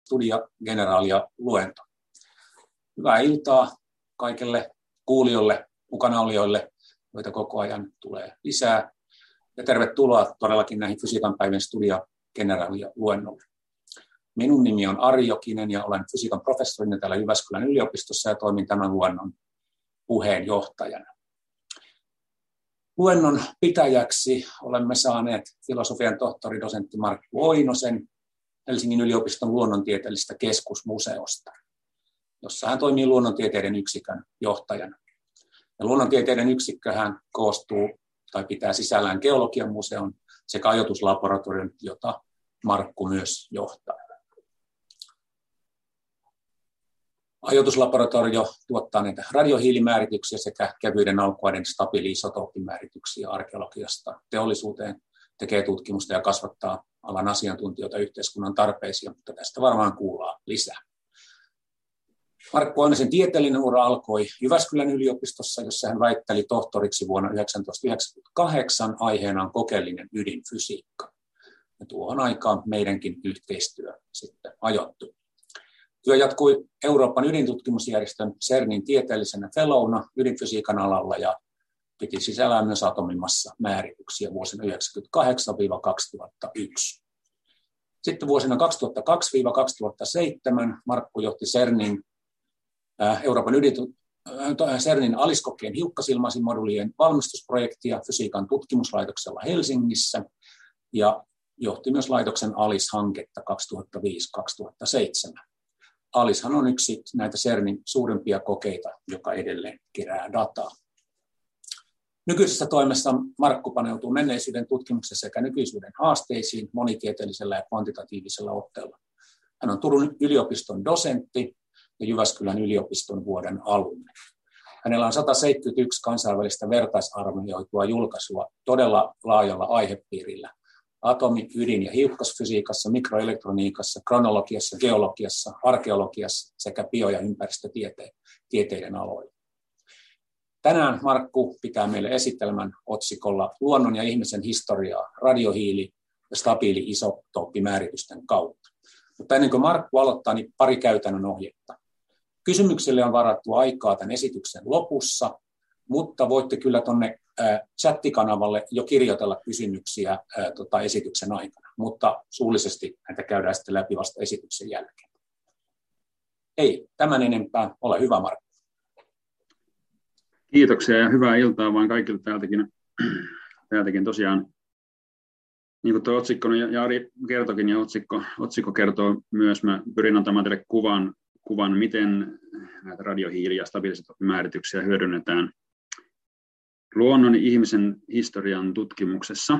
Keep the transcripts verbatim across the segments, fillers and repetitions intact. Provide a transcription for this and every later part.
Studia Generalia luento. Hyvää iltaa kaikille kuulijoille, mukanaolijoille, joita koko ajan tulee lisää. Ja tervetuloa todellakin näihin Fysiikan päivien Studia Generalia luennolle. Minun nimi on Ari Jokinen ja olen fysiikan professorina täällä Jyväskylän yliopistossa ja toimin tämän luennon puheenjohtajana. Luennon pitäjäksi olemme saaneet filosofian tohtori dosentti Markku Oinosen Helsingin yliopiston luonnontieteellisestä keskusmuseosta, jossa hän toimii luonnontieteiden yksikön johtajana. Ja luonnontieteiden yksikköhän koostuu tai pitää sisällään geologian museon sekä ajoituslaboratorion, jota Markku myös johtaa. Ajoituslaboratorio tuottaa näitä radiohiilimäärityksiä sekä kevyiden alkuaiden stabiili-isotooppimäärityksiä arkeologiasta teollisuuteen, tekee tutkimusta ja kasvattaa alan asiantuntijoita yhteiskunnan tarpeisiin, mutta tästä varmaan kuullaan lisää. Markku Oinosen tieteellinen ura alkoi Jyväskylän yliopistossa, jossa hän väitteli tohtoriksi vuonna tuhatyhdeksänsataayhdeksänkymmentäkahdeksan aiheenaan kokeellinen ydinfysiikka. Ja tuohon aikaan meidänkin yhteistyö sitten ajoittui. Työ jatkui Euroopan ydintutkimusjärjestön CERNin tieteellisenä fellowna ydinfysiikan alalla ja piti sisällään myös atomimassa määrityksiä vuosina yhdeksänkymmentäkahdeksan kaksituhattayksi. Sitten vuosina kaksituhattakaksi kaksituhattaseitsemän Markku johti CERNin, äh, Euroopan ydintut, äh, CERNin aliskokeen hiukkasilmaisimodulien valmistusprojektia fysiikan tutkimuslaitoksella Helsingissä ja johti myös laitoksen ALICE-hanketta kaksituhattaviisi kaksituhattaseitsemän. ALICEhan on yksi näitä CERNin suurimpia kokeita, joka edelleen kerää dataa. Nykyisessä toimessa Markku paneutuu menneisyyden tutkimuksessa sekä nykyisyyden haasteisiin monitieteellisellä ja kvantitatiivisella otteella. Hän on Turun yliopiston dosentti ja Jyväskylän yliopiston vuoden alumni. Hänellä on sata seitsemänkymmentäyksi kansainvälistä vertaisarvioitua julkaisua todella laajalla aihepiirillä. Atomi-, ydin- ja hiukkasfysiikassa, mikroelektroniikassa, kronologiassa, geologiassa, arkeologiassa sekä bio- ja ympäristötieteiden aloilla. Tänään Markku pitää meille esitelmän otsikolla Luonnon ja ihmisen historiaa radiohiili- ja stabiili-isotooppimääritysten kautta. Mutta ennen kuin Markku aloittaa, niin pari käytännön ohjetta. Kysymyksille on varattu aikaa tämän esityksen lopussa, mutta voitte kyllä tuonne chattikanavalle jo kirjoitella kysymyksiä ää, tota, esityksen aikana, mutta suullisesti näitä käydään sitten läpi vasta esityksen jälkeen. Ei, tämän enempää. Ole hyvä, Markku. Kiitoksia ja hyvää iltaa vaan kaikille täältäkin. Täältäkin tosiaan, niin kuin tuo otsikko, ja Ari kertokin, ja otsikko, otsikko kertoo myös, mä pyrin antamaan teille kuvan, kuvan miten näitä radiohiili- ja stabiilisotooppimäärityksiä hyödynnetään luonnon ja ihmisen historian tutkimuksessa.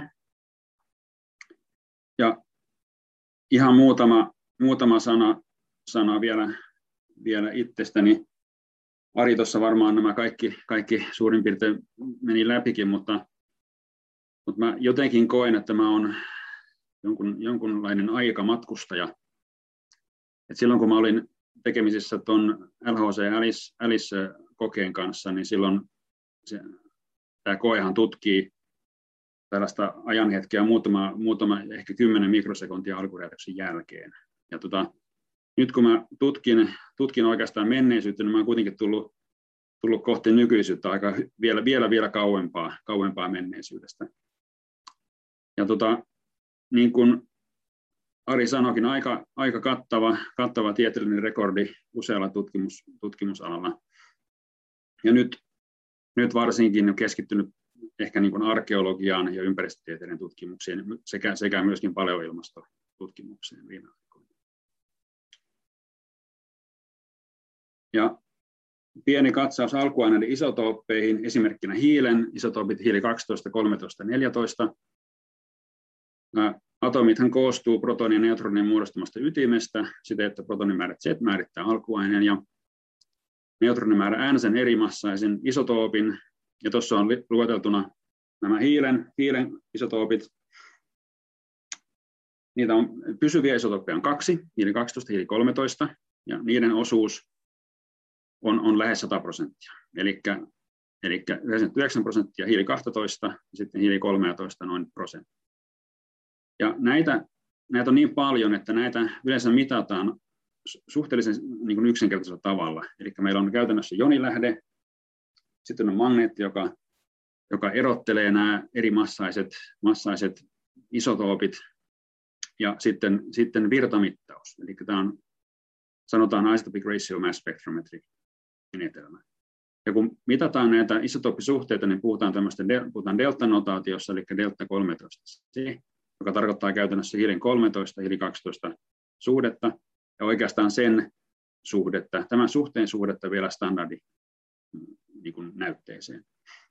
Ja ihan muutama, muutama sana, sana vielä, vielä itsestäni. Ari tuossa varmaan nämä kaikki, kaikki suurin piirtein meni läpikin, mutta, mutta mä jotenkin koen, että mä oon jonkun, jonkunlainen aikamatkustaja. Et silloin kun mä olin tekemisissä tuon L H C ALICE-kokeen kanssa, niin silloin se, tämä koehan tutkii tällaista ajanhetkeä muutama, muutama ehkä kymmenen mikrosekuntia alkuräjähdyksen jälkeen. Ja tota, nyt kun mä tutkin, tutkin oikeastaan menneisyyttä, niin mä oon kuitenkin tullut, tullut kohti nykyisyyttä aika vielä, vielä, vielä kauempaa, kauempaa menneisyydestä. Ja tota, niin kuin Ari sanoikin, aika, aika kattava, kattava tieteellinen rekordi usealla tutkimus, tutkimusalalla. Ja nyt, nyt varsinkin keskittynyt ehkä niin kuin arkeologiaan ja ympäristötieteiden tutkimuksiin sekä, sekä myöskin paleoilmastotutkimukseen viime aikoina. Ja pieni katsaus alkuaineiden isotooppeihin, esimerkkinä hiilen, isotoopit hiili kaksitoista, kolmetoista, neljätoista. Atomithan koostuu protonin ja neutronin muodostamasta ytimestä, siten että protonimäärä Z määrittää alkuaineen ja neutronimäärä N sen eri massaisen isotoopin. Ja tuossa on lueteltuna nämä hiilen, hiilen isotoopit. Niitä on pysyviä isotooppeja on kaksi, hiili kaksitoista, hiili kolmetoista, ja niiden osuus on, on lähes sata prosenttia. Eli yhdeksänkymmentäyhdeksän prosenttia hiili kaksitoista ja sitten hiili kolmetoista noin prosentti. Ja näitä, näitä on niin paljon, että näitä yleensä mitataan suhteellisen niin kuin yksinkertaisella tavalla. Eli meillä on käytännössä jonilähde, sitten on magneetti, joka, joka erottelee nämä eri massaiset, massaiset isotoopit, ja sitten, sitten virtamittaus. Eli tämä on, sanotaan isotopic ratio mass spectrometry -menetelmä. Ja kun mitataan näitä isotooppisuhteita, niin puhutaan tämmöistä puhutaan delta-notaatiossa, eli delta kolmetoista C, joka tarkoittaa käytännössä hiilen kolmetoista, hiili kaksitoista suhdetta, ja oikeastaan sen suhdetta, tämän suhteen suhdetta vielä standardi niin kuin näytteeseen.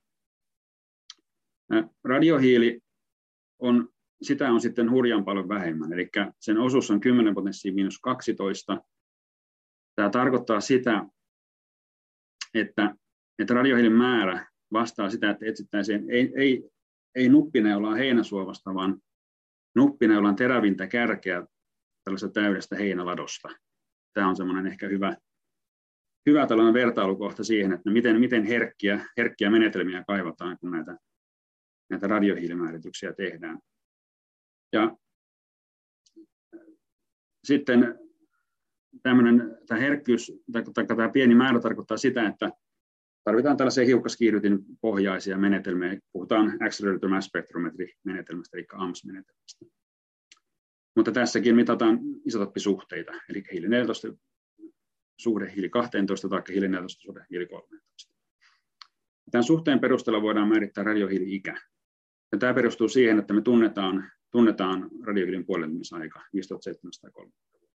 Radiohiili on, sitä on sitten hurjan paljon vähemmän, eli sen osuus on kymmenen potenssiin miinus kaksitoista. Tämä tarkoittaa sitä, että, että radiohiilin määrä vastaa sitä, että etsittäisiin ei, ei, ei nuppineulaan heinäsuovasta, vaan nuppineulan terävintä kärkeä tällaisesta täydestä heinäladosta. Tämä on semmoinen ehkä hyvä, hyvä tällainen vertailukohta siihen, että miten, miten herkkiä, herkkiä menetelmiä kaivataan, kun näitä, näitä radiohiilimäärityksiä tehdään. Ja sitten tämmöinen, tämä herkkyys, tai, tai tämä pieni määrä tarkoittaa sitä, että tarvitaan tällaisia hiukkaskiihdytin pohjaisia menetelmiä. Puhutaan Accelerator Mass Spectrometry -menetelmästä, eli A M S-menetelmästä. Mutta tässäkin mitataan isotooppisuhteita, eli hiili neljätoista suhde hiili kaksitoista tai hiili neljätoista suhde hiili kolmetoista. Tämän suhteen perusteella voidaan määrittää radiohiili-ikä. Ja tämä perustuu siihen, että me tunnetaan, tunnetaan radiohiilin puolentumisaika viisituhattaseitsemänsataakolme.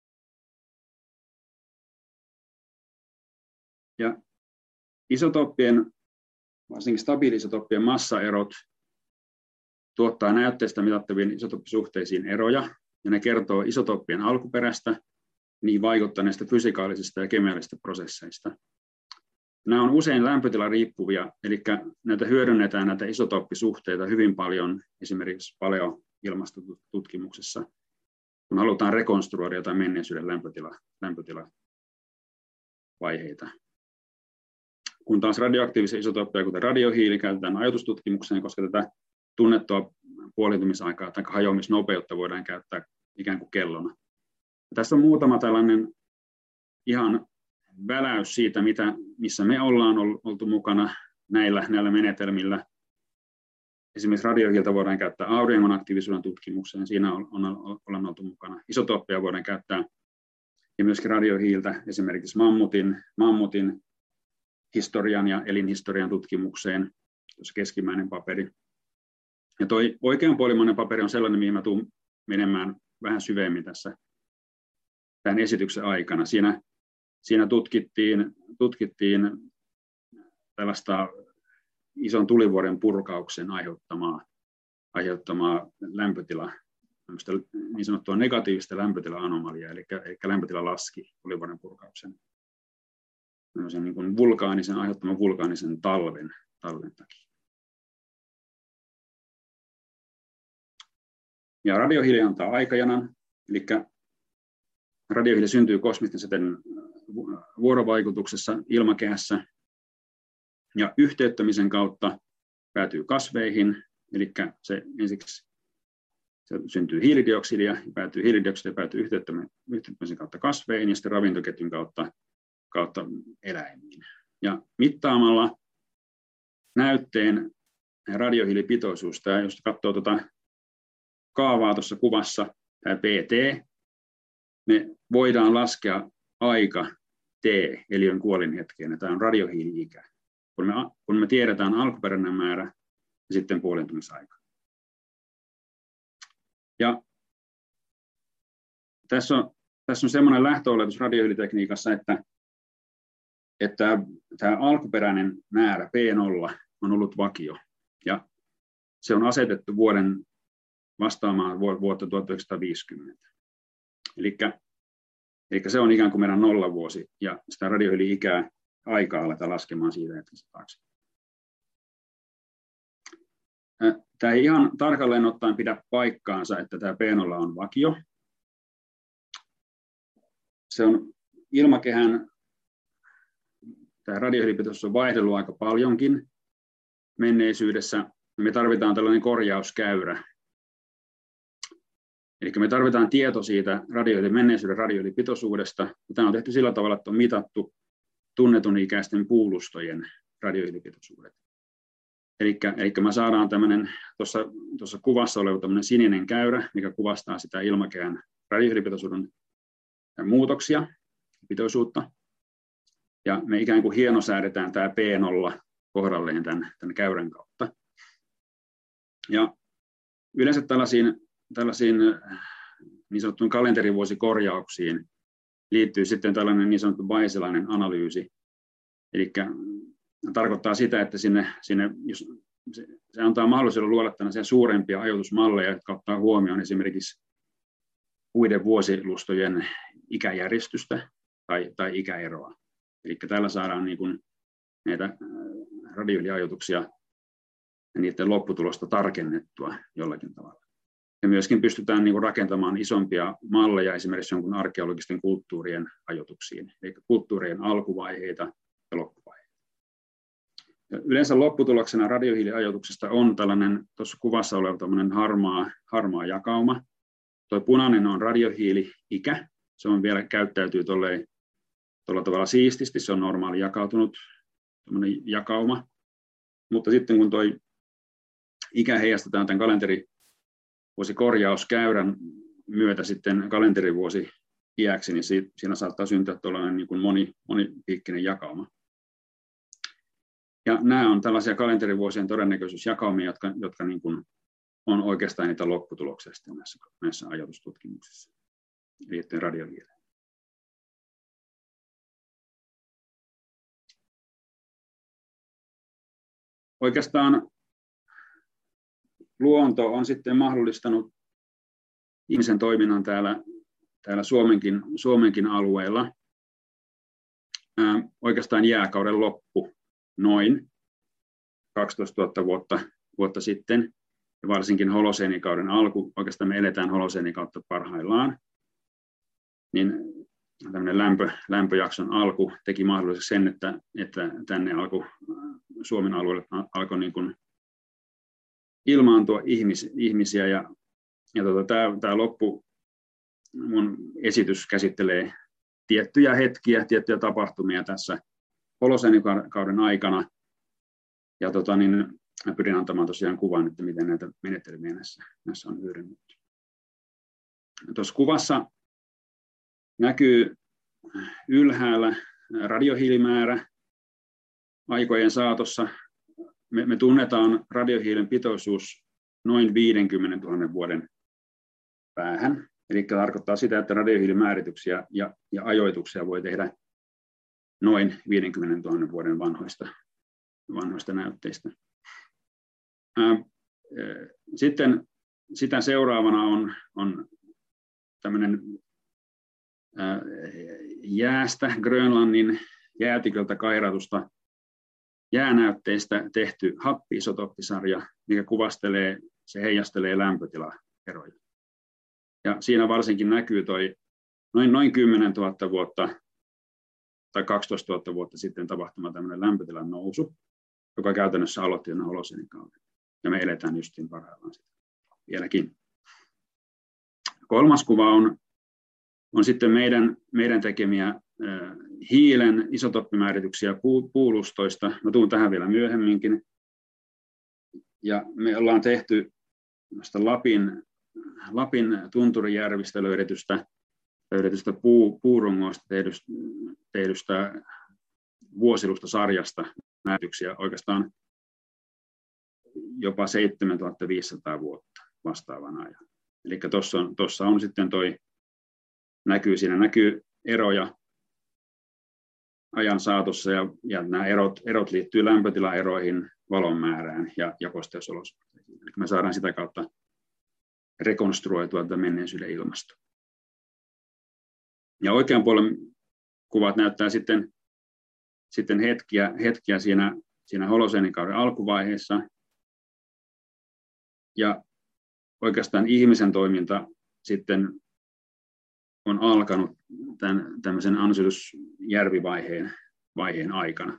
Ja isotooppien, varsinkin stabiili-isotooppien massaerot tuottaa näytteestä mitattaviin isotooppisuhteisiin eroja, ja ne kertoo isotooppien alkuperästä, niin vaikuttaneista fysikaalisista ja kemiallisista prosesseista. Nämä on usein lämpötila riippuvia, eli näitä hyödynnetään näitä isotooppisuhteita hyvin paljon esimerkiksi paleoilmastotutkimuksessa, kun halutaan rekonstruoida jotain menneisyyden lämpötila, lämpötilavaiheita. Kun taas radioaktiivisia isotooppeja, kuten radiohiili, käytetään ajotustutkimukseen, koska tätä tunnettua puoliintumisaikaa tai hajoamisnopeutta voidaan käyttää ikään kuin kellona. Ja tässä on muutama tällainen ihan väläys siitä, mitä, missä me ollaan oltu mukana näillä, näillä menetelmillä. Esimerkiksi radiohiiltä voidaan käyttää auringon aktiivisuuden tutkimukseen, siinä on, on, ollaan oltu mukana. Isotooppia voidaan käyttää ja myöskin radiohiiltä esimerkiksi mammutin, mammutin historian ja elinhistorian tutkimukseen, tuossa keskimmäinen paperi. Ja tuo oikeanpuolimainen paperi on sellainen, mihin mä tuun menemään vähän syvemmin tässä tämän esityksen aikana. Siinä, siinä tutkittiin, tutkittiin tällaista ison tulivuoren purkauksen aiheuttamaa, aiheuttamaa lämpötila, niin sanottua negatiivista lämpötila-anomaliaa, eli, eli lämpötila laski tulivuoren purkauksen niin kuin vulkaanisen, aiheuttaman vulkaanisen talven, talven takia. Ja radiohiili antaa aikajanan, eli radiohiili syntyy kosmisten säteiden vuorovaikutuksessa ilmakehässä ja yhteyttämisen kautta päätyy kasveihin, eli se ensiksi se syntyy hiilidioksidia, ja päätyy hiilidioksidia, päätyy yhteyttämisen kautta kasveihin ja sitten ravintoketjun kautta, kautta eläimiin. Ja mittaamalla näytteen radiohiilipitoisuus, tämä, jos katsoo tuota kaavaa tuossa kuvassa, tämä P T, me voidaan laskea aika T, eliön kuolinhetkeen, tämä on radiohiili-ikä. Kun me, kun me tiedetään alkuperäinen määrä ja sitten puolentumisaika. Ja tässä on, tässä on semmoinen lähtöoletus radiohiilitekniikassa, että, että tämä alkuperäinen määrä P nolla on ollut vakio. Ja se on asetettu vuoden vastaamaan vuotta tuhatyhdeksänsataaviisikymmentä. Elikkä, elikkä se on ikään kuin meidän nollavuosi, ja sitä radiohiili-ikää aikaa aletaan laskemaan siitä hetkessä taakse. Tämä ei ihan tarkalleen ottaen pidä paikkaansa, että tämä P nolla on vakio. Se on ilmakehän, tämä radiohiilipitoisuus on vaihdellut aika paljonkin menneisyydessä. Me tarvitaan tällainen korjauskäyrä. Eli me tarvitaan tieto siitä radiohiilin, menneisyyden radiohiilipitoisuudesta. Tämä on tehty sillä tavalla, että on mitattu tunnetun ikäisten puulustojen radiohiilipitoisuudet. Eli, eli me saadaan tämmöinen, tuossa, tuossa kuvassa oleva tämmöinen sininen käyrä, mikä kuvastaa sitä ilmakehän radiohiilipitoisuuden muutoksia, pitoisuutta. Ja me ikään kuin hienosäädetään tämä P nolla kohdalleen tämän, tämän käyrän kautta. Ja yleensä tällaisiin, tällaisiin niin sanottuun kalenterivuosikorjauksiin liittyy sitten tällainen niin sanottu bayesilainen analyysi. Eli tarkoittaa sitä, että sinne, sinne, jos se, se antaa mahdollisuuden luoda tällaisia suurempia ajoitusmalleja, jotka ottaa huomioon esimerkiksi puiden vuosilustojen ikäjärjestystä tai, tai ikäeroa. Eli tällä saadaan niin kuin näitä radiohiiliajoituksia ja niiden lopputulosta tarkennettua jollakin tavalla. Ja myöskin pystytään niin kuin rakentamaan isompia malleja esimerkiksi jonkun arkeologisten kulttuurien ajoituksiin, eli kulttuurien alkuvaiheita ja loppuvaiheita. Ja yleensä lopputuloksena radiohiiliajoituksesta on tällainen tuossa kuvassa oleva tämmöinen harmaa, harmaa jakauma. Tuo punainen on radiohiili-ikä. Se on vielä käyttäytyy tuolla tavalla siististi, se on normaali jakautunut jakauma. Mutta sitten kun tuo ikä heijastetaan tämän kalenterivuosikorjauskäyrän myötä sitten kalenterivuosi iäksi, niin siinä saattaa syntyä tuollainen niin kuin moni, monipiikkinen jakauma. Ja nämä on tällaisia kalenterivuosien todennäköisyysjakaumia, jotka, jotka niin kuin on oikeastaan niitä lopputuloksia näissä, näissä ajatustutkimuksissa liittyen radiohiileen. Oikeastaan luonto on sitten mahdollistanut ihmisen toiminnan täällä, täällä Suomenkin, Suomenkin alueella. Ää, oikeastaan jääkauden loppu noin kaksitoistatuhatta vuotta, vuotta sitten. Ja varsinkin holoseenikauden alku, oikeastaan me eletään holoseenikautta parhaillaan, niin tämmöinen lämpö, lämpöjakson alku teki mahdolliseksi sen, että, että tänne alkoi Suomen alueelle alkoi niin kuin ilmaantua ihmis, ihmisiä. Ja, ja tota, tämä, tämä loppu, mun esitys käsittelee tiettyjä hetkiä, tiettyjä tapahtumia tässä holoseenikauden aikana. Ja tota, niin, mä pyrin antamaan tosiaan kuvan, että miten näitä menetelmiä näissä, näissä on hyödynnetty. Tuossa kuvassa näkyy ylhäällä radiohiilimäärä aikojen saatossa. Me, me tunnetaan radiohiilen pitoisuus noin viisikymmentätuhatta vuoden päähän. Eli tarkoittaa sitä, että radiohiilimäärityksiä ja, ja ajoituksia voi tehdä noin viisikymmentätuhatta vuoden vanhoista, vanhoista näytteistä. Sitten sitä seuraavana on, on tämmöinen jäästä, Grönlannin jäätiköltä kairatusta jäänäytteistä tehty happi-isotooppisarja, mikä kuvastelee, se heijastelee lämpötilaeroja. Ja siinä varsinkin näkyy toi noin, noin kymmenentuhatta vuotta tai kaksitoistatuhatta vuotta sitten tapahtuma tämmöinen lämpötilan nousu, joka käytännössä aloitti jo holoseenikauden. Ja me eletään justiin parhaillaan sitä vieläkin. Kolmas kuva on, on sitten meidän, meidän tekemiä äh, hiilen isotoppimäärityksiä puu, puulustoista. Mä tuun tähän vielä myöhemminkin. Ja me ollaan tehty Lapin, Lapin tunturijärvistä löydetystä, löydetystä puu, puurungoista tehdystä, tehdystä vuosilustosarjasta määrityksiä oikeastaan jopa seitsemäntuhattaviisisataa vuotta vastaavan ajan. Eli tuossa on, tuossa on sitten toi, näkyy, siinä näkyy eroja ajan saatossa, ja, ja nämä erot, erot liittyy lämpötilaeroihin, valon määrään ja, ja kosteusolosuhteisiin. Eli me saadaan sitä kautta rekonstruoitua tätä menneisyyden ilmastoa. Ja oikean puolen kuvat näyttää sitten, sitten hetkiä, hetkiä siinä, siinä holoseenikauden alkuvaiheessa. Ja oikeastaan ihmisen toiminta sitten on alkanut tämän tämmöisen Ansylus-järvivaiheen vaiheen aikana.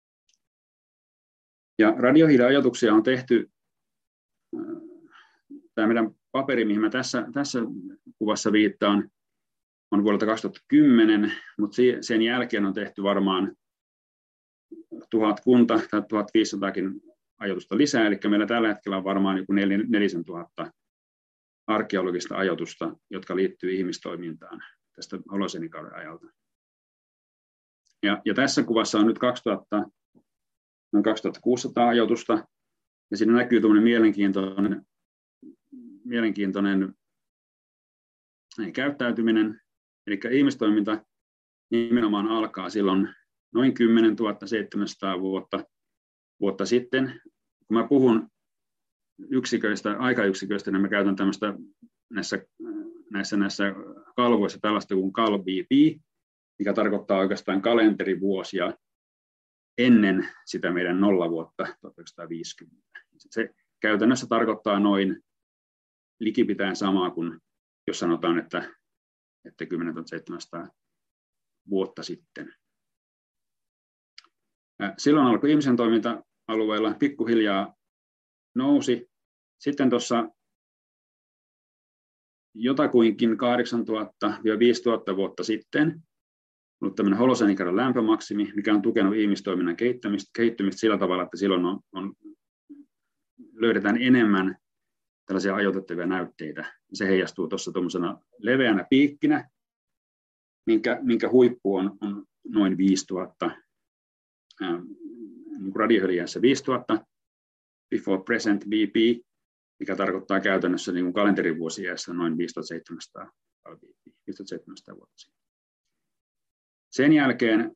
Ja radiohiiliajoituksia on tehty tämä meidän paperi, mihin mä tässä, tässä kuvassa viittaan, on vuodelta kaksituhattakymmenen, mutta sen jälkeen on tehty varmaan tuhat kunta tai tuhatviisisataakin ajoitusta lisää, eli meillä tällä hetkellä on varmaan joku nelisen tuhatta arkeologista ajoitusta, jotka liittyy ihmistoimintaan tästä holosenikauden ajalta. Ja, ja tässä kuvassa on nyt kaksituhatta, noin kaksituhattakuusisataa ajoitusta, ja siinä näkyy tuommoinen mielenkiintoinen, mielenkiintoinen käyttäytyminen, eli ihmistoiminta nimenomaan alkaa silloin noin kymmenentuhatta seitsemänsataa vuotta, vuotta sitten. Kun mä puhun yksiköistä, aikayksiköistä, niin mä käytän tämmöistä näissä, näissä, näissä kalvoissa tällaista kuin Cal B P, mikä tarkoittaa oikeastaan kalenterivuosia ennen sitä meidän nollavuotta tuhatyhdeksänsataaviisikymmentä. Se käytännössä tarkoittaa noin likipitäen samaa kuin jos sanotaan, että, että kymmenentuhatta seitsemänsataa vuotta sitten. Silloin alkoi ihmisen toiminta-alueella, pikkuhiljaa nousi. Sitten tuossa jotakuinkin kahdeksantuhatta viisituhatta vuotta sitten ollut tämmöinen holosenikauden lämpömaksimi, mikä on tukenut ihmistoiminnan kehittymistä, kehittymistä sillä tavalla, että silloin on, on, löydetään enemmän tällaisia ajoitettavia näytteitä. Se heijastuu tuossa tuommoisena leveänä piikkinä, minkä, minkä huippu on, on noin viisituhatta, ää, niin radiohöljässä viisituhatta, before present B P, mikä tarkoittaa käytännössä niin kalenterivuosiajassa noin viisituhattaseitsemänsataa vuotta sitten. Sen jälkeen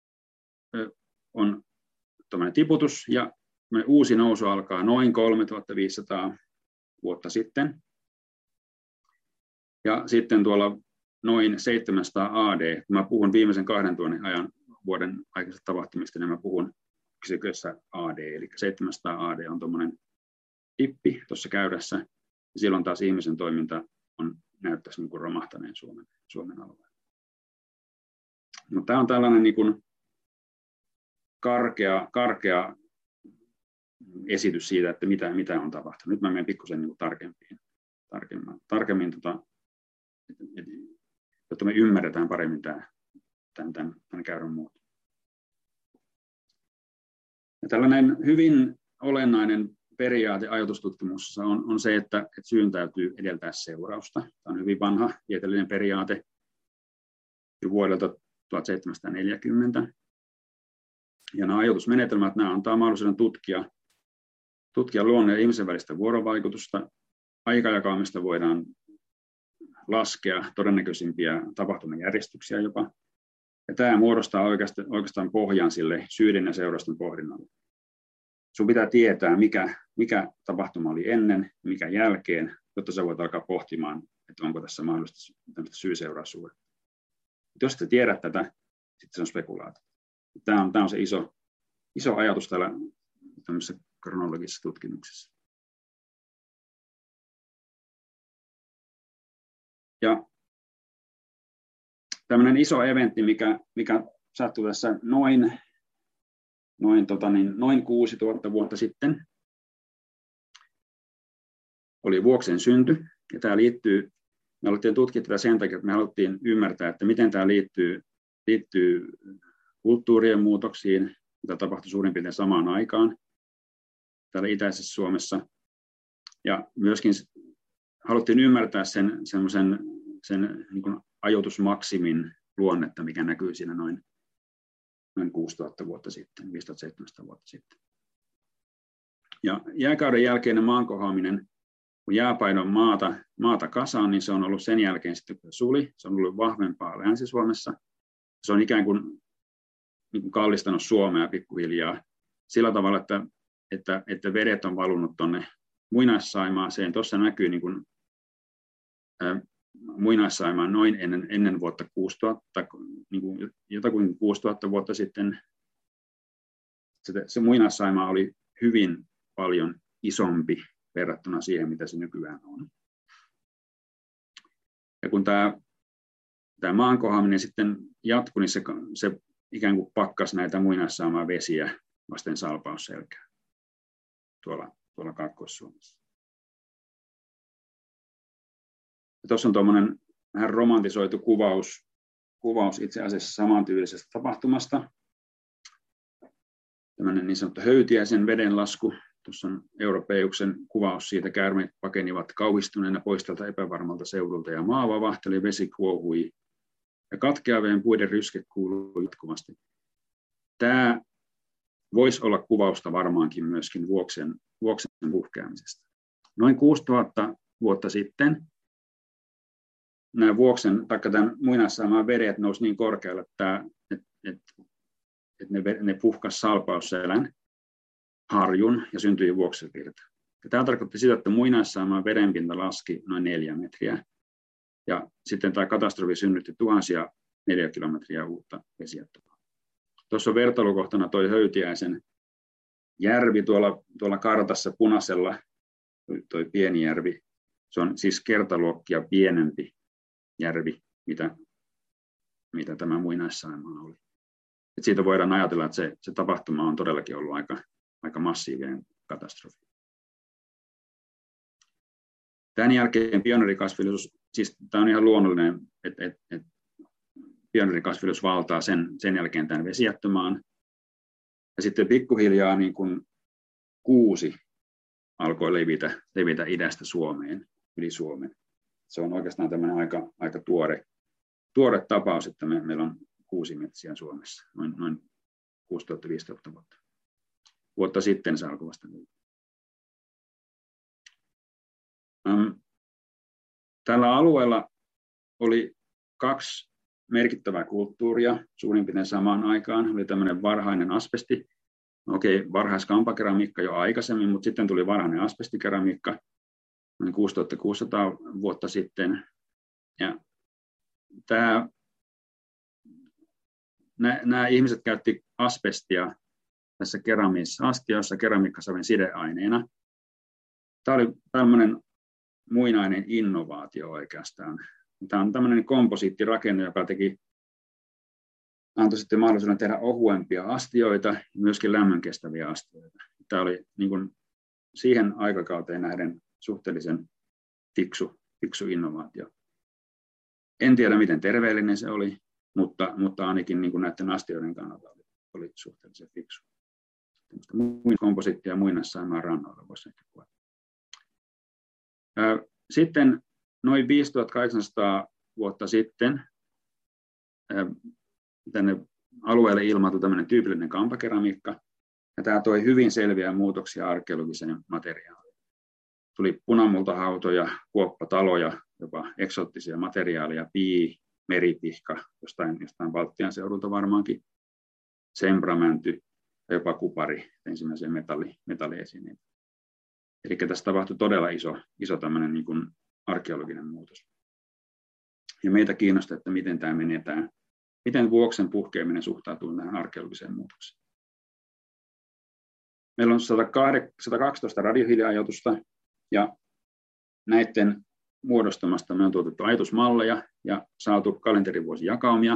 on tuommoinen tiputus ja uusi nousu alkaa noin kolmetuhattaviisisataa vuotta sitten. Ja sitten tuolla noin seitsemänsataa A D, kun mä puhun viimeisen kahdentuhannen ajan vuoden aikaisesta tapahtumista, niin mä puhun yksikössä A D, eli seitsemänsataa A D on tuommoinen tippi tuossa käydässä, ja silloin taas ihmisen toiminta on, näyttäisi niin kuin romahtaneen Suomen, Suomen alueella. Mutta tämä on tällainen niin kuin karkea, karkea esitys siitä, että mitä, mitä on tapahtunut. Nyt mä menen pikkusen niin kuin tarkempiin, tarkemmin, tarkemmin tota, jotta me ymmärretään paremmin tämä, tämän, tämän, tämän käyrän muoto. Ja tällainen hyvin olennainen periaate ajatustutkimuksessa on, on se, että, että syyn täytyy edeltää seurausta. Tämä on hyvin vanha tieteellinen periaate vuodelta tuhatseitsemänsataaneljäkymmentä. Ja nämä ajatusmenetelmät nämä antaa mahdollisuuden tutkia, tutkia luonnon ja ihmisen välistä vuorovaikutusta. Aikajakaamista voidaan laskea todennäköisimpiä tapahtumajärjestyksiä jopa. Ja tämä muodostaa oikeastaan, oikeastaan pohjan sille syiden ja seurausten pohdinnalle. Sun pitää tietää, mikä, mikä tapahtuma oli ennen, mikä jälkeen, jotta sä voit alkaa pohtimaan, että onko tässä mahdollista syy-seuraussuhdetta. Jos et tiedä tätä, sitten se on spekulaatio. Tämä on, tämä on se iso, iso ajatus täällä tämmöisessä kronologisessa tutkimuksessa. Ja tämmöinen iso eventti, mikä, mikä sattui tässä noin, noin, tota niin, noin kuusituhatta vuotta sitten, oli Vuoksen synty. Ja tämä liittyy, me haluttiin tutkia tätä sen takia, että me haluttiin ymmärtää, että miten tämä liittyy, liittyy kulttuurien muutoksiin, mitä tapahtui suurin piirtein samaan aikaan täällä itäisessä Suomessa. Ja myöskin haluttiin ymmärtää sen, semmoisen, sen niin kuin ajoitusmaksimin luonnetta, mikä näkyy siinä noin, noin kuusituhatta vuotta sitten, viisituhattaseitsemänsataa vuotta sitten. Ja jääkauden jälkeinen maankohoaminen, kun jää painoi maata, maata kasaan, niin se on ollut sen jälkeen sitten, kun se suli, se on ollut vahvempaa Länsi-Suomessa. Se on ikään kuin, niin kuin kallistanut Suomea pikkuhiljaa sillä tavalla, että, että, että vedet on valunut tuonne Muinaissaimaaseen. Tuossa näkyy niin kuin, ä, Muinaissaimaa noin ennen, ennen vuotta kuusituhatta, niin kuin jotakuin kuusituhatta vuotta sitten. Se, se Muinaissaimaa oli hyvin paljon isompi verrattuna siihen, mitä se nykyään on. Ja kun tämä, tämä maankohoaminen sitten jatkui, niin se, se ikään kuin pakkasi näitä Muinaissaimaan vesiä vasten Salpausselkää tuolla, tuolla Kaakkois-Suomessa. Tuossa on tuommoinen vähän romantisoitu kuvaus, kuvaus itse asiassa samantyylisestä tapahtumasta. Tällainen niin sanottu höytiäisen vedenlasku. Tuossa on Europeuksen kuvaus siitä. Käärmeet pakenivat kauhistuneena pois tältä epävarmalta seudulta ja maa vavahteli, vesi kuohui ja katkeavien puiden ryske kuului jatkuvasti. Tämä voisi olla kuvausta varmaankin myöskin Vuoksen, Vuoksen puhkeamisesta. Noin kuusituhatta vuotta sitten nämä Vuoksen, taikka tämän muinaissaamaan vedet nousi niin korkealle, että, että, että, että ne, ne puhkasi salpausselän, harjun ja syntyi Vuoksenvirta. Ja tämä tarkoitti sitä, että muinaissaamaan vedenpinta laski noin neljä metriä. Ja sitten tämä katastrofi synnytti tuhansia neljä kilometriä uutta vesijättöä. Tuossa on vertailukohtana tuo Höytiäisen järvi tuolla, tuolla kartassa punaisella, tuo pieni järvi. Se on siis kertaluokkia pienempi järvi, mitä, mitä tämä muinaissaamaa oli. Et siitä voidaan ajatella, että se, se tapahtuma on todellakin ollut aika, aika massiivinen katastrofi. Tämän jälkeen pioneerikasvillisuus, siis tämä on ihan luonnollinen, että et, et pioneerikasvillisuus valtaa sen, sen jälkeen tämän vesijättömaan. Ja sitten pikkuhiljaa niin kuin kuusi alkoi levitä, levitä idästä Suomeen, yli Suomen. Se on oikeastaan tämmöinen aika, aika tuore, tuore tapaus, että me, meillä on kuusi metsiä Suomessa, noin, noin kuusituhatta viisituhatta vuotta. Vuotta sitten se alkoi vasta. Um, tällä alueella oli kaksi merkittävää kulttuuria suurin piirtein samaan aikaan. Oli tämmöinen varhainen asbesti. Okei, varhaiskampakeramiikka jo aikaisemmin, mutta sitten tuli varhainen asbestikeramiikka noin kuusituhattakuusisataa vuotta sitten. Ja tämä, nämä, nämä ihmiset käytti asbestia tässä keramisessa astioissa keramiikkasaven sideaineena. Tämä oli tämmöinen muinainen innovaatio oikeastaan. Tämä on tämmöinen komposiittirakenne, joka teki, antoi sitten mahdollisuuden tehdä ohuempia astioita ja myöskin lämmönkestäviä astioita. Tämä oli niin kuin siihen aikakauteen nähden suhteellisen fiksu, fiksu innovaatio. En tiedä, miten terveellinen se oli, mutta, mutta ainakin niin kuin näiden astioiden kannalta oli, oli suhteellisen fiksu. Komposiittia muinaissaamaa rannoilla voisi ehkä puhua. Sitten noin viisituhattakahdeksansataa vuotta sitten tänne alueelle ilmaantui tämmöinen tyypillinen kampakeramiikka. Ja tämä toi hyvin selviä muutoksia arkeologiseen materiaaliin. Tuli punamultahautoja, kuoppataloja, jopa eksoottisia materiaaleja, pii, meripihka, jostain, jostain Baltian seudulta varmaankin, sembramänty ja jopa kupari, ensimmäisiä metalli, metalliesineitä. Eli tässä tapahtui todella iso, iso tämmöinen niin kuin arkeologinen muutos. Ja meitä kiinnostaa, että miten tämä menee, tämä, miten Vuoksen puhkeaminen suhtautuu tähän arkeologiseen muutokseen. Meillä on sata kaksitoista radiohiiliajoitusta ja näiden muodostamasta me on tuotettu ajatusmalleja ja saatu kalenterivuosijakaumia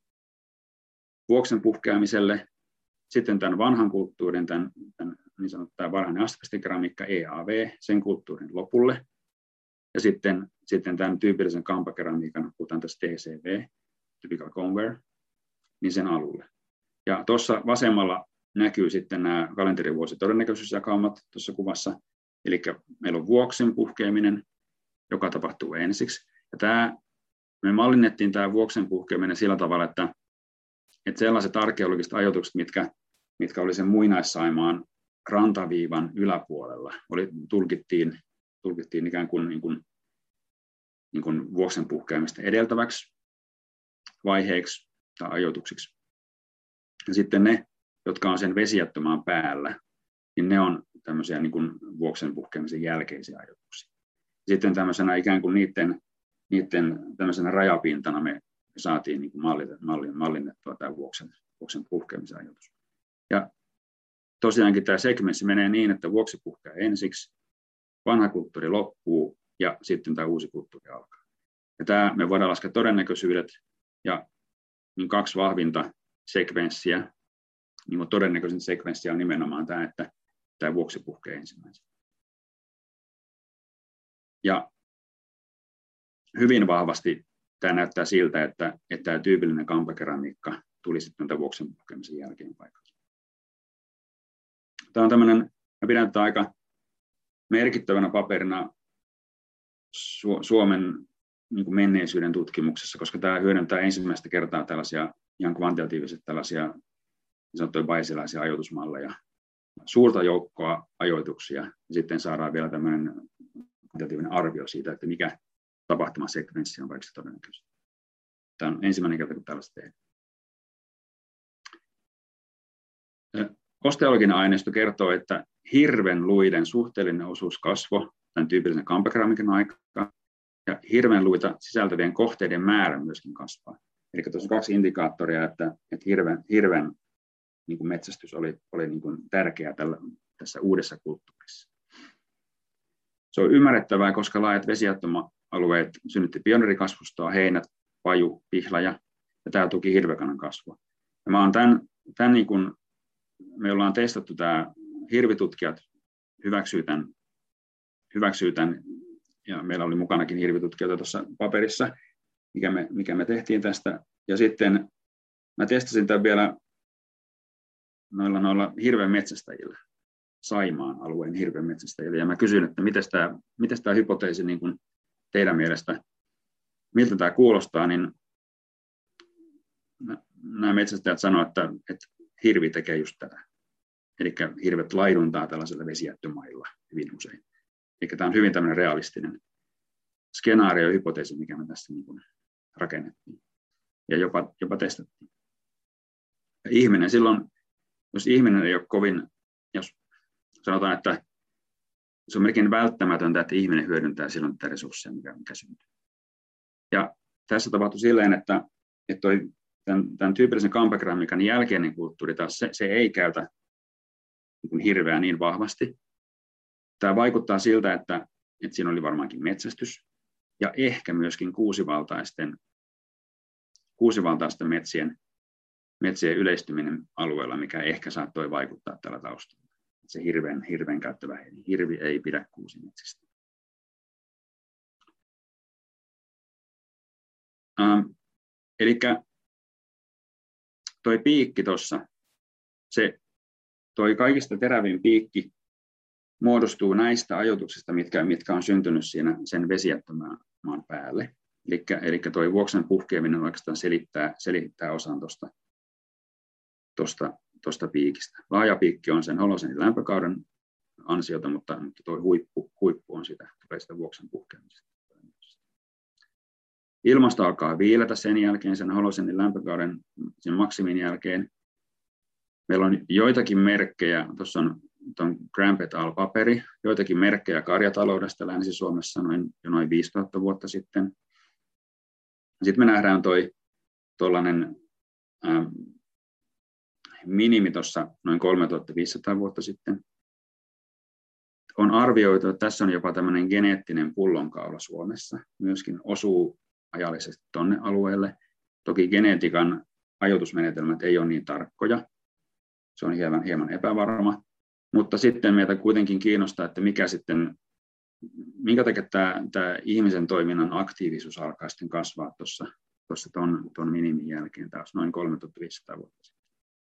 Vuoksen puhkeamiselle. Sitten tämän vanhan kulttuurin, tämän, tämän niin sanottu tämä varhainen asbestikeramiikka E A V, sen kulttuurin lopulle. Ja sitten, sitten tämän tyypillisen kampakeramiikan, puhutaan tästä T C V, typical coneware, niin sen alulle. Ja tuossa vasemmalla näkyy sitten nämä kalenterivuositodennäköisyysjakaumat tuossa kuvassa. Eli meillä on Vuoksen puhkeaminen, joka tapahtuu ensiksi. Ja tämä, me mallinnettiin tämä Vuoksen puhkeaminen sillä tavalla, että, että sellaiset arkeologiset ajoitukset, mitkä, mitkä oli sen muinaissaimaan rantaviivan yläpuolella, oli, tulkittiin, tulkittiin ikään kuin, niin kuin, niin kuin Vuoksen puhkeamista edeltäväksi vaiheeksi tai ajoituksiksi. Ja sitten ne, jotka on sen vesijättömaan päällä, niin ne on tämmöisiä niin kuin Vuoksen puhkeamisen jälkeisiä ajoituksia. Sitten tämmöisenä ikään kuin niiden, niiden tämmöisenä rajapintana me saatiin niin kuin mallin, mallinnettua tämä Vuoksen, Vuoksen puhkeamisen ajoitus. Ja tosiaankin tämä sekvenssi menee niin, että Vuoksi puhkeaa ensiksi, vanha kulttuuri loppuu ja sitten tämä uusi kulttuuri alkaa. Ja tämä me voidaan laskea todennäköisyydet ja niin kaksi vahvinta sekvenssiä, niin todennäköisin sekvenssi on nimenomaan tämä, että tämä Vuoksi puhkeaa ensimmäisenä. Ja hyvin vahvasti tämä näyttää siltä, että, että tämä tyypillinen kampakeramiikka tuli sitten tämän vuoksen puhkeamisen jälkeen paikalle. Tämä on tämmöinen, mä pidän tätä aika merkittävänä paperina Su- Suomen niin kuin menneisyyden tutkimuksessa, koska tämä hyödyntää ensimmäistä kertaa tällaisia ihan kvantitatiivisia tällaisia niin sanottuja bayesilaisia ajoitusmalleja, suurta joukkoa ajoituksia, ja sitten saadaan vielä tämmöinen kvantitatiivinen arvio siitä, että mikä tapahtumasekvenssi on vaikka todennäköisesti. Tämä on ensimmäinen kerta, kun tällaista tehdään. Osteologinen aineisto kertoo, että hirvenluiden suhteellinen osuus kasvoi tämän tyypillisen kampakeramiikan aikaa, ja hirvenluita sisältävien kohteiden määrä myöskin kasvaa. Eli tuossa on kaksi indikaattoria, että, että hirven, hirven niin kuin metsästys oli, oli niin kuin tärkeää tällä, tässä uudessa kulttuurissa. Se on ymmärrettävää, koska laajat vesijättömäalueet synnytti pioneerikasvustoa, heinät, paju, pihlaja, ja tämä tuki hirvekannan kasvua. Ja mä oon tämän, tämän niin kuin, me ollaan testattu tämä, hirvitutkijat hyväksyy tämän, hyväksyy tämän, ja meillä oli mukanakin hirvitutkijoita tuossa paperissa, mikä me, mikä me tehtiin tästä. Ja sitten mä testasin tämän vielä noilla, noilla hirvenmetsästäjillä, Saimaan alueen hirvenmetsästäjillä, ja mä kysyin, että miten tämä, miten tämä hypoteesi niin kuin teidän mielestä, miltä tämä kuulostaa, niin nämä metsästäjät sanoivat, että, että hirvi tekee just tätä. Eli hirvet laiduntaa tällaisilla vesijättömailla hyvin usein. Eli tämä on hyvin tämmöinen realistinen skenaario ja hypoteesi, mikä me tässä niin kuin rakennettiin ja jopa, jopa testattiin. Ja ihminen silloin, jos ihminen ei ole kovin, jos sanotaan, että se on melkein välttämätöntä, että ihminen hyödyntää silloin tätä resursseja, mikä, mikä syntyy. Ja tässä tapahtui silleen, että, että toi, tämän, tämän tyypillisen kampakeramiikan jälkeinen kulttuuri taas, se, se ei käytä niin hirveää niin vahvasti. Tämä vaikuttaa siltä, että, että siinä oli varmaankin metsästys ja ehkä myöskin kuusivaltaisten, kuusivaltaisten metsien, metsien yleistyminen alueella, mikä ehkä saattoi vaikuttaa tällä taustalla. Se hirveän, hirveän käyttävä hirvi ei pidä kuusimetsistä. Ähm, eli toi piikki tuossa, se toi kaikista terävin piikki muodostuu näistä ajoituksista, mitkä, mitkä on syntynyt siinä sen vesijättömään maan päälle. Eli, eli tuo vuoksen puhkeaminen oikeastaan selittää, selittää osan tuosta tosta, tosta piikistä. Laaja piikki on sen holosenin lämpökauden ansiota, mutta, mutta tuo huippu, huippu on sitä, tulee sitä vuoksen puhkeamisesta. Ilmasto alkaa viiletä sen jälkeen, sen holosenin lämpökauden sen maksimin jälkeen. Meillä on joitakin merkkejä, tuossa on tuon Cramp et al. Paperi, joitakin merkkejä karjataloudesta Länsi-Suomessa noin, jo noin viisituhatta vuotta sitten. Sitten me nähdään toi tuollainen ähm, minimi tuossa noin kolmetuhattaviisisataa vuotta sitten. On arvioitu, että tässä on jopa tämmöinen geneettinen pullonkaula Suomessa, myöskin osuu ajallisesti tuonne alueelle. Toki genetiikan ajoitusmenetelmät ei ole niin tarkkoja, se on hieman, hieman epävarma, mutta sitten meitä kuitenkin kiinnostaa, että mikä sitten, minkä takia tämä, tämä ihmisen toiminnan aktiivisuus alkaa sitten kasvaa tuossa, tuossa tuon, tuon minimin jälkeen taas noin kolmetuhattaviisisataa vuotta sitten.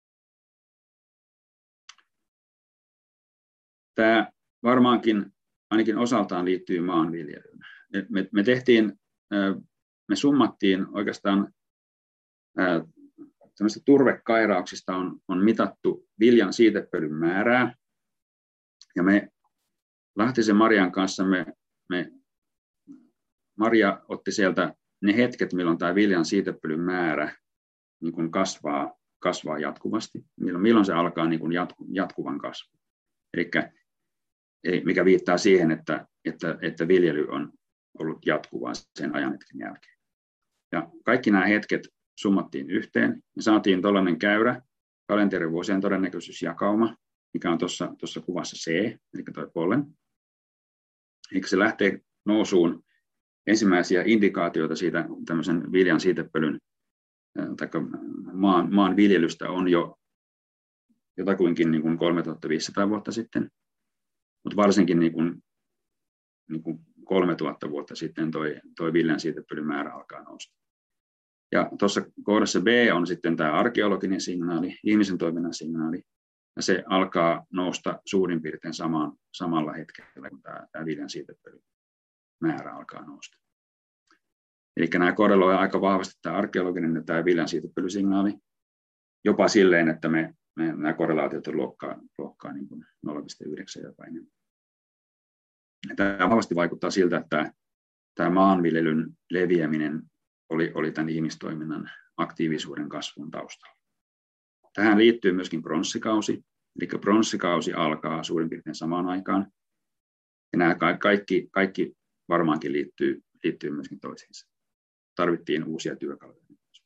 Tämä varmaankin ainakin osaltaan liittyy maanviljelyyn. Me, me tehtiin, me summattiin oikeastaan tämmöistä turvekairauksista on, on mitattu viljan siitepölyn määrää. Ja me Lahtisen Marian kanssa me, me Maria otti sieltä ne hetket, milloin tämä viljan siitepölyn määrä niin kuin kasvaa, kasvaa jatkuvasti, milloin, milloin se alkaa niin kuin jatku, jatkuvan kasvun. Elikkä, mikä viittaa siihen, että, että, että viljely on ollut jatkuvaa sen ajanhetken jälkeen. Ja kaikki nämä hetket summattiin yhteen ja saatiin tuollainen käyrä, kalenterivuosien todennäköisyysjakauma, mikä on tuossa, tuossa kuvassa C, eli tuo pollen. Eli se lähtee nousuun ensimmäisiä indikaatioita siitä tämmöisen viljan siitepölyn tai maan, maan viljelystä on jo jotakuinkin niin kuin kolmetuhattaviisisataa vuotta sitten, mutta varsinkin niin kuin, niin kuin kolmetuhatta vuotta sitten toi, toi viljan siitepölyn määrä alkaa nousta. Ja tuossa kohdassa B on sitten tämä arkeologinen signaali, ihmisen toiminnan signaali, ja se alkaa nousta suurin piirtein samaan, samalla hetkellä, kun tämä, tämä viljan siitepölyn määrä alkaa nousta. Eli nämä korreloivat aika vahvasti tämä arkeologinen ja tämä viljan siitepölysignaali, jopa silleen, että me, me nämä korrelaatiot on luokkaa, luokkaa niin kuin nolla pilkku yhdeksän jopa enemmän. Tämä vahvasti vaikuttaa siltä, että tämä maanviljelyn leviäminen oli, oli tämän ihmistoiminnan aktiivisuuden kasvun taustalla. Tähän liittyy myöskin pronssikausi, eli pronssikausi alkaa suurin piirtein samaan aikaan. Ja nämä kaikki, kaikki varmaankin liittyy, liittyy myöskin toisiinsa. Tarvittiin uusia työkaluja.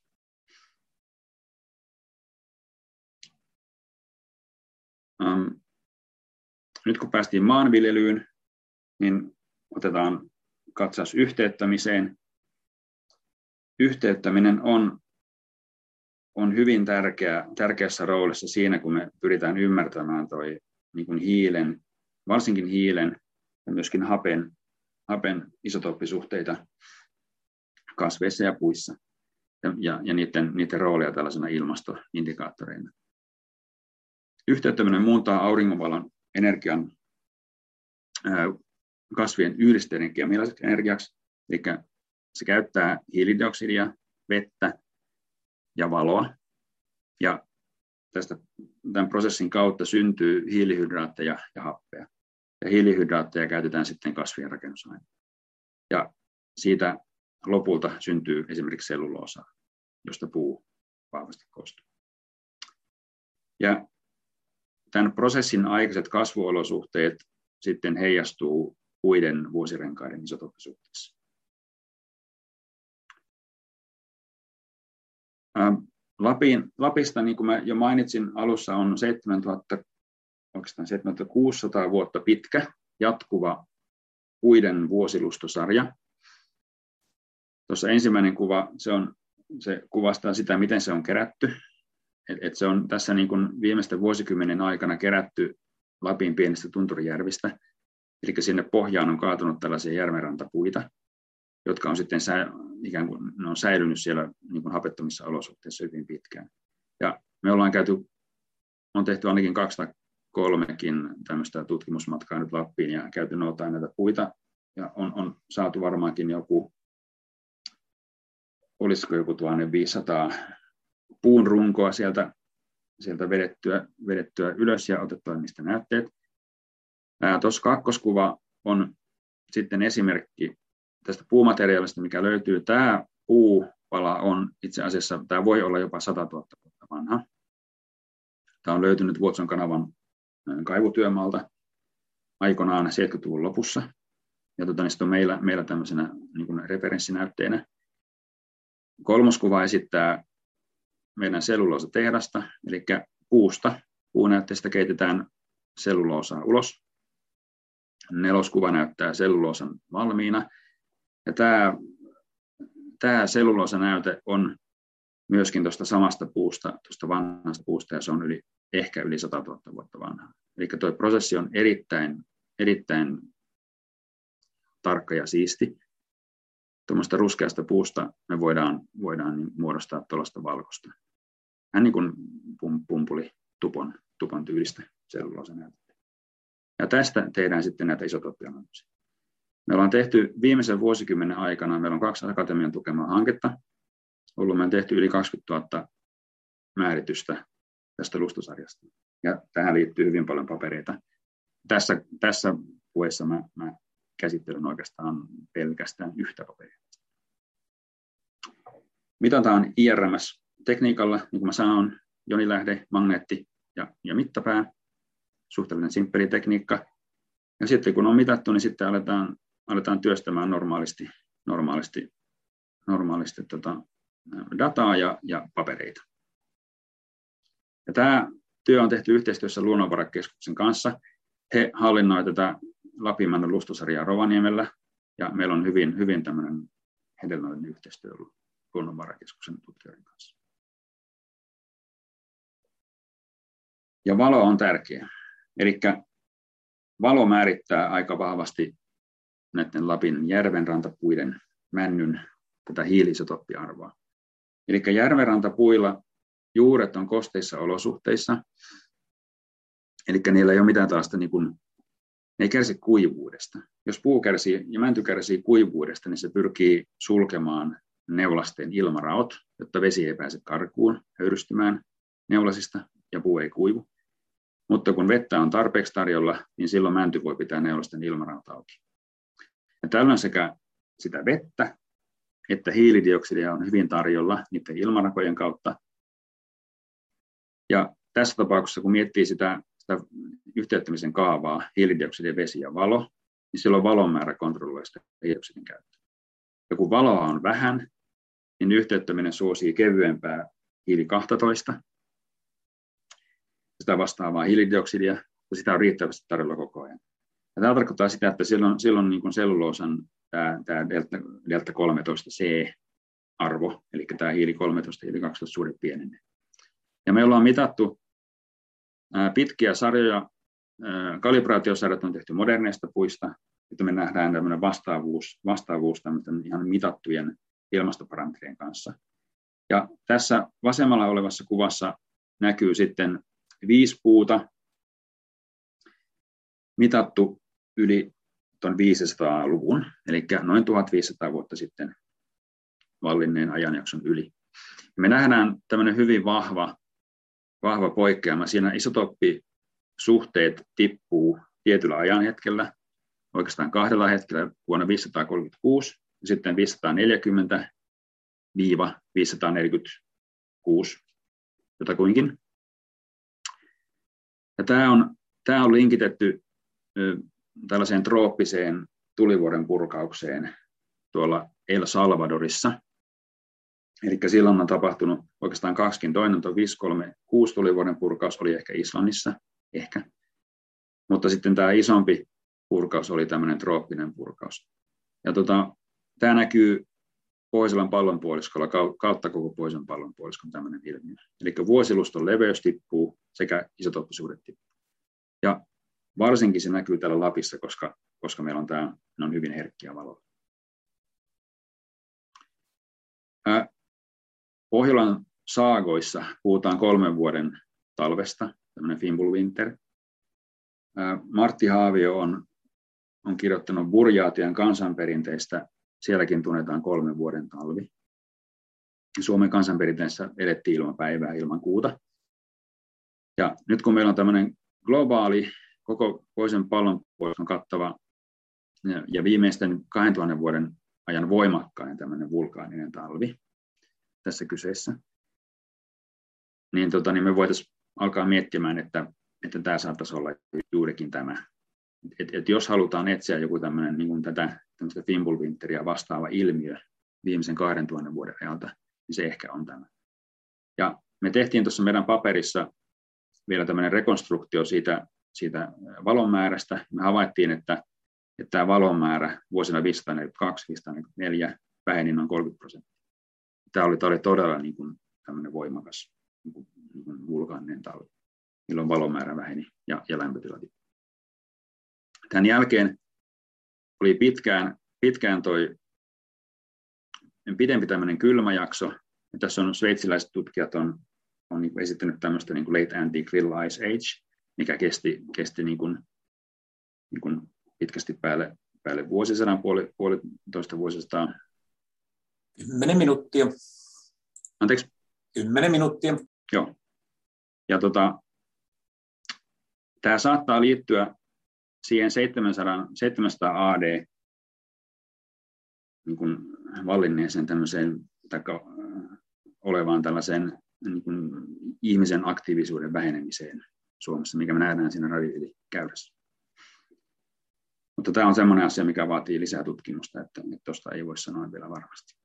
Um, nyt kun päästiin maanviljelyyn, niin otetaan katsaus yhteyttämiseen. Yhteyttäminen on, on hyvin tärkeä, tärkeässä roolissa siinä, kun me pyritään ymmärtämään toi, niin kuin hiilen, varsinkin hiilen ja myöskin hapen, hapen isotooppisuhteita kasveissa ja puissa ja, ja, ja niiden, niiden roolia tällaisena ilmastoindikaattoreina. Yhteyttäminen muuntaa auringonvalon energian ää, kasvien yhdisteiden kemialliseksi energiaksi, eli se käyttää hiilidioksidia, vettä ja valoa, ja tästä, tämän prosessin kautta syntyy hiilihydraatteja ja happea, ja hiilihydraatteja käytetään sitten kasvien rakennusaineena. Ja siitä lopulta syntyy esimerkiksi selluloosaa, josta puu vahvasti koostuu. Ja tämän prosessin aikaiset kasvuolosuhteet sitten heijastuu puiden vuosirenkaiden isotooppisuhteessa. Lapin, Lapista, niin kuin mä jo mainitsin alussa, on seitsemäntuhatta, oikeastaan seitsemäntuhattakuusisataa vuotta pitkä jatkuva puiden vuosilustosarja. Tuossa ensimmäinen kuva, se, on, se kuvastaa sitä, miten se on kerätty. Et, et se on tässä niin kuin viimeisten vuosikymmenen aikana kerätty Lapin pienistä tunturijärvistä. Eli sinne pohjaan on kaatunut tällaisia järvenrantapuita, jotka on sitten sä, ikään kuin ne on säilynyt siellä niin kuin hapettomissa olosuhteissa hyvin pitkään. Ja me ollaan käyty, on tehty ainakin kaksisataakolmekin tämmöistä tutkimusmatkaa nyt Lappiin ja käyty noutaa näitä puita. Ja on, on saatu varmaankin joku, olisiko joku tuhatviisisataa puun runkoa sieltä, sieltä vedettyä, vedettyä ylös ja otettua niistä näytteet. Tuossa kakkoskuva on sitten esimerkki tästä puumateriaalista, mikä löytyy. Tämä puupala on itse asiassa, tämä voi olla jopa satatuhatta vuotta vanha. Tämä on löytynyt Vuotson kanavan kaivutyömaalta aikoinaan seitsemänkymmentäluvun lopussa. Ja tuota, niin on meillä, meillä tämmöisenä niin kuin referenssinäytteenä. Kolmoskuva esittää meidän selluloosatehdasta, eli puusta, puunäytteestä keitetään selluloosaa ulos. Neloskuva näyttää selluloosan valmiina. Ja tämä, tämä selluloosanäyte on myöskin tuosta samasta puusta, tuosta vanhasta puusta, ja se on yli, ehkä yli satatuhatta vuotta vanha. Eli tuo prosessi on erittäin, erittäin tarkka ja siisti. Tuommoista ruskeasta puusta me voidaan, voidaan muodostaa tuollaista valkoista. Hän niin kuin pumpuli tupon, tupon tyylistä selluloosanäytettä. Ja tästä tehdään sitten näitä isotooppianalyysiä. Me ollaan tehty viimeisen vuosikymmenen aikana, meillä on kaksi akatemian tukemaa hanketta, ollut me on tehty yli kaksikymmentätuhatta määritystä tästä lustosarjasta. Ja tähän liittyy hyvin paljon papereita. Tässä, tässä puheessa mä, mä käsittelen oikeastaan pelkästään yhtä paperia. Mitataan I R M S-tekniikalla, niin kuin mä sanoin, jonilähde, magneetti ja, ja mittapää. Suhteellinen simppeli tekniikka. Ja sitten kun on mitattu, niin sitten aletaan, aletaan työstämään normaalisti, normaalisti, normaalisti tota, dataa ja, ja papereita. Ja tämä työ on tehty yhteistyössä Luonnonvarakeskuksen kanssa. He hallinnoivat tätä Lapinmännon lustosarjaa Rovaniemellä, ja meillä on hyvin, hyvin tämmöinen hedelmällinen yhteistyö Luonnonvarakeskuksen tutkijoiden kanssa. Ja valo on tärkeä. Eli valo määrittää aika vahvasti näiden Lapin järvenrantapuiden männyn tätä hiili-isotoppiarvoa. Eli järvenrantapuilla juuret on kosteissa olosuhteissa, eli niillä ei ole mitään tällaista, niin kuin, ne ei kärsi kuivuudesta. Jos puu kärsii ja mänty kärsii kuivuudesta, niin se pyrkii sulkemaan neulasten ilmaraot, jotta vesi ei pääse karkuun höyrystymään neulasista ja puu ei kuivu. Mutta kun vettä on tarpeeksi tarjolla, niin silloin mänty voi pitää neulasten ilmaraot auki. Ja tällöin sekä sitä vettä että hiilidioksidia on hyvin tarjolla niiden ilmarakojen kautta. Ja tässä tapauksessa, kun miettii sitä, sitä yhteyttämisen kaavaa, hiilidioksidi, vesi ja valo, niin silloin valon määrä kontrolloi sitä hiilidioksidin käyttöä. Ja kun valoa on vähän, niin yhteyttäminen suosii kevyempää hiili kaksitoista, sitä vastaavaa hiilidioksidia, ja sitä on riittävästi tarjolla koko ajan. Ja tämä tarkoittaa sitä, että silloin, silloin niin kuin selluloosan tämä, tämä delta, delta kolmetoista C-arvo, eli tämä hiili kolmetoista, hiili kaksitoista suhde pienenee. Ja me ollaan mitattu ää, pitkiä sarjoja, ää, kalibraatiosarjat on tehty moderneista puista, että me nähdään tämmöinen vastaavuus, vastaavuus ihan mitattujen ilmastoparametrien kanssa. Ja tässä vasemmalla olevassa kuvassa näkyy sitten viisi puuta mitattu yli tuon viisisataaluvun, eli noin tuhatviisisataa vuotta sitten vallinneen ajanjakson yli. Me nähdään tämmöinen hyvin vahva, vahva poikkeama. Siinä isotoppisuhteet tippuu tietyllä ajanhetkellä, oikeastaan kahdella hetkellä vuonna viisisataakolmekymmentäkuusi ja sitten viisisataaneljäkymmentä viisisataaneljäkymmentäkuusi jotakuinkin. Ja tämä on, tämä on linkitetty ö, tällaiseen trooppiseen tulivuoren purkaukseen tuolla El Salvadorissa. Eli silloin on tapahtunut oikeastaan kaksikin. Toinen tuo viisi kolme kuusi tulivuoren purkaus oli ehkä Islannissa, ehkä. Mutta sitten tämä isompi purkaus oli tämmöinen trooppinen purkaus. Ja tota, tämä näkyy Pohjois-Sillan pallonpuoliskolla kautta koko Pohjoisen pallonpuoliskon tämmöinen ilmiö. Eli vuosiluston leveys tippuu sekä isotoppisuudet tippuu. Ja varsinkin se näkyy täällä Lapissa, koska, koska meillä on tämä, ne on hyvin herkkiä valoa. Ää, Pohjolan saagoissa puhutaan kolmen vuoden talvesta, tämmöinen Fimbulwinter. Ää, Martti Haavio on, on kirjoittanut Burjaatian kansanperinteistä. Sielläkin tunnetaan kolmen vuoden talvi. Suomen kansanperinteessä elettiin ilman päivää, ilman kuuta. Ja nyt kun meillä on tämmöinen globaali, koko Pohjoisen pallonpuoliskon kattava ja viimeisten kahdentuhannen vuoden ajan voimakkain tämmöinen vulkaaninen talvi tässä kyseessä, niin, tota, niin me voitaisiin alkaa miettimään, että, että tämä saattaisi olla juurikin tämä. Et, et jos halutaan etsiä joku tämmöinen niin kuin tätä tämmöistä Fimbulwinteria vastaava ilmiö viimeisen kahdentuhannen vuoden ajalta, niin se ehkä on tämä. Ja me tehtiin tuossa meidän paperissa vielä tämmöinen rekonstruktio siitä, siitä valonmäärästä. Me havaittiin, että, että tämä valonmäärä vuosina viisisataaneljäkymmentäkaksi viisisataaneljäkymmentäneljä väheni noin kolmekymmentä prosenttia. Tämä oli, tämä oli todella niin kuin tämmöinen voimakas niin kuin, niin kuin vulkaaninen talvi, milloin valonmäärä väheni ja, ja lämpötila tippui. Tämän jälkeen oli pitkään, pitkään toi pidempi tämmöinen kylmäjakso. Ja tässä on sveitsiläiset tutkijat on, on niin kuin esittänyt tämmöistä niin kuin Late Antique Little Ice Age, mikä kesti, kesti niin kuin, niin kuin pitkästi päälle, päälle vuosisadan, puoli, puolitoista vuosisataa. Kymmenen minuuttia. Anteeksi? Kymmenen minuuttia. Joo. Ja tota, tämä saattaa liittyä siihen seitsemänsataa A D niin kuin vallinneeseen tämmöiseen taikka, olevaan tällaiseen niin kuin ihmisen aktiivisuuden vähenemiseen Suomessa, mikä me nähdään siinä radioylikäyrässä. Mutta tämä on semmoinen asia, mikä vaatii lisää tutkimusta, että tuosta ei voi sanoa vielä varmasti.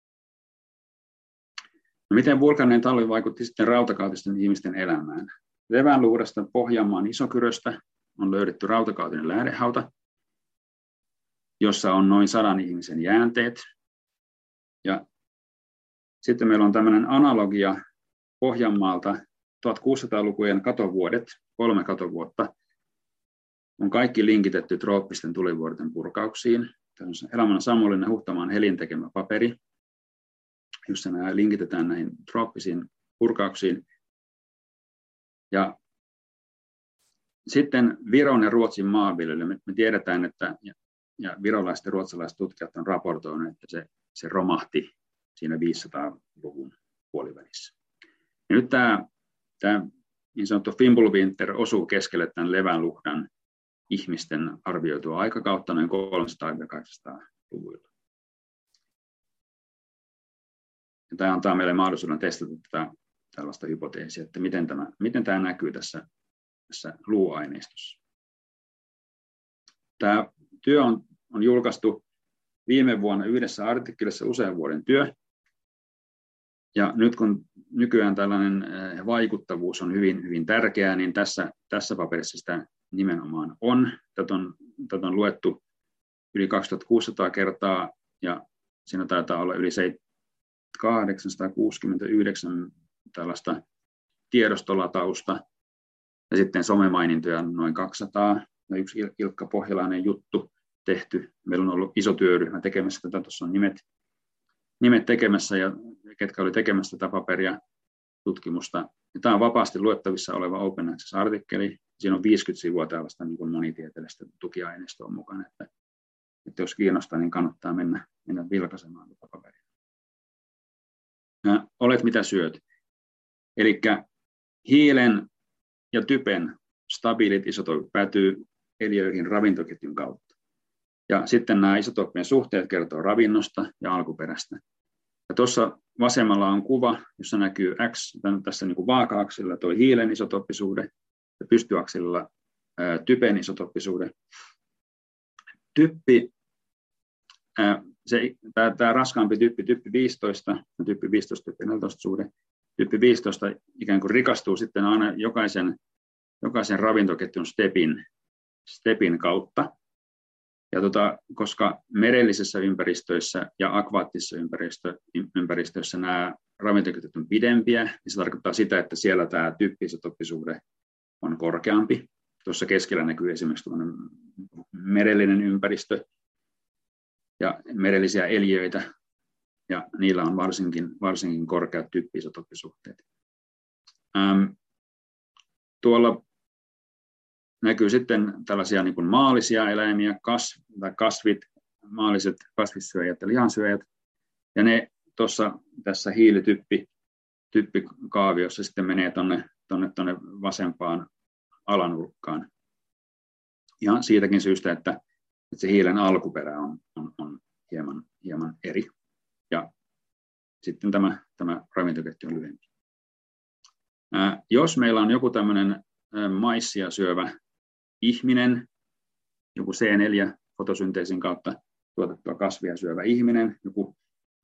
No, miten vulkaaninen talvi vaikutti sitten rautakautisten ihmisten elämään? Levänluudasta Pohjanmaan Isokyröstä on löydetty rautakautinen lähdehauta, jossa on noin sadan ihmisen jäänteet. Ja sitten meillä on tämmöinen analogia Pohjanmaalta, tuhatkuusisataalukujen katovuodet, kolme katovuotta, on kaikki linkitetty trooppisten tulivuorten purkauksiin. Elämän Samuelin ja Huhtamaan Helin tekemä paperi, jossa nämä linkitetään näihin trooppisiin purkauksiin. Ja sitten Viron ja Ruotsin maanviljely. Me, me tiedetään, että ja, ja virolaiset ja ruotsalaiset tutkijat on raportoineet, että se, se romahti siinä viisisataa-luvun puolivälissä. Ja nyt tämä, tämä niin sanottu Fimbulwinter osuu keskelle tämän Levänluhdan ihmisten arvioitua aikakautta noin kolmesataa-kahdeksansataa-luvuilla. Ja tämä antaa meille mahdollisuuden testata tätä tällaista hypoteesia, että miten tämä, miten tämä näkyy tässä, tässä luuaineistossa. Tämä työ on, on julkaistu viime vuonna yhdessä artikkelissa usean vuoden työ. Ja nyt kun nykyään tällainen vaikuttavuus on hyvin, hyvin tärkeää, niin tässä, tässä paperissa sitä nimenomaan on. Tätä on, tätä on luettu yli kaksituhattakuusisataa kertaa ja siinä taitaa olla yli kahdeksansataakuusikymmentäyhdeksän tällaista tiedostolatausta ja sitten somemainintoja noin kaksisataa. Ja yksi Ilkka Pohjalainen juttu tehty. Meillä on ollut iso työryhmä tekemässä tätä, tuossa on nimet, nimet tekemässä ja ketkä oli tekemässä tätä paperia, tutkimusta. Ja tämä on vapaasti luettavissa oleva Open Access-artikkeli. Siinä on viisikymmentä sivua tällaista niin kuin monitieteellistä tukiaineistoa mukana. Että, että jos kiinnostaa, niin kannattaa mennä, mennä vilkaisemaan tätä paperia. Ja olet mitä syöt. Eli hiilen ja typen stabiilit isotopit päätyy eliöihin ravintoketjun kautta. Ja sitten nämä isotooppien suhteet kertoo ravinnosta ja alkuperästä. Ja tuossa vasemmalla on kuva, jossa näkyy X, tässä niin kuin vaaka-aksilla tuo hiilen isotooppisuhde ja pystyaksilla ää, typen isotooppisuhde. Typpi, ää, se, tämä, tämä raskaampi typpi, typpi viisitoista, typpi viisitoista, typpi neljätoista suhde, typpi viisitoista ikään kuin rikastuu sitten aina jokaisen, jokaisen ravintoketjun stepin, stepin kautta. Ja tota, koska merellisessä ympäristöissä ja akvaattisissa ympäristö, ympäristöissä nämä ravintoketjut on pidempiä, niin se tarkoittaa sitä, että siellä tämä typpi-isotooppisuhde on korkeampi. Tuossa keskellä näkyy esimerkiksi merellinen ympäristö ja merellisiä eliöitä, ja niillä on varsinkin, varsinkin korkeat typpi-isotooppisuhteet. Ähm, tuolla näkyy sitten tällaisia niin kuin maallisia eläimiä, kas, tai kasvit, maalliset kasvissyöjät ja lihansyöjät, ja ne tuossa tässä hiilityppi typpikaaviossa sitten menee tuonne tonne, tonne vasempaan alanurkkaan. Ihan siitäkin syystä, että, että se hiilen alkuperä on, on, on hieman, hieman eri, ja sitten tämä, tämä ravintoketju on lyhyempi. Ää, jos meillä on joku tämmöinen maissia syövä ihminen, joku C neljä fotosynteesin kautta tuotettua kasvia syövä ihminen, joku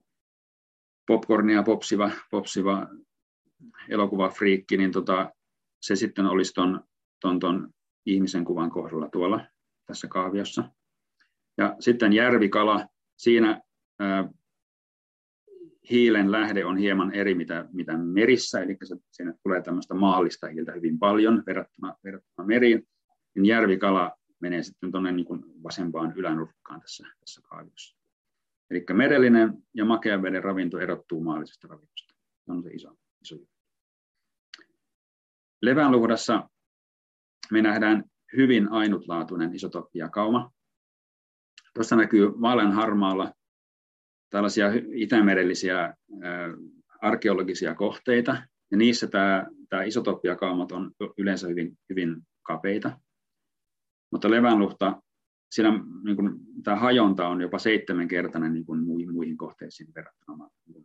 popcornia popsiva, popsiva elokuvafriikki, niin tota, se sitten olisi ton, ton, ton ihmisen kuvan kohdalla tuolla tässä kaaviossa. Ja sitten järvikala, siinä ää, hiilen lähde on hieman eri mitä, mitä merissä, eli se, siinä tulee tämmöistä maallista hiiltä hyvin paljon verrattuna, verrattuna meriin. Niin järvikala menee sitten tuonne niin kuin vasempaan ylänurkkaan tässä, tässä kaaviossa. Eli merellinen ja makean veden ravinto erottuu maallisesta ravinnosta. Se on se iso, iso juttu. Levänluhdassa me nähdään hyvin ainutlaatuinen isotooppijakauma. Tuossa näkyy vaaleanharmaalla tällaisia itämerellisiä ää, arkeologisia kohteita, ja niissä tämä, tämä isotooppijakaumat on yleensä hyvin, hyvin kapeita. Mutta Levänluhta, siinä niin kuin, tämä hajonta on jopa seitsemänkertainen niin kuin muihin, muihin kohteisiin verrattuna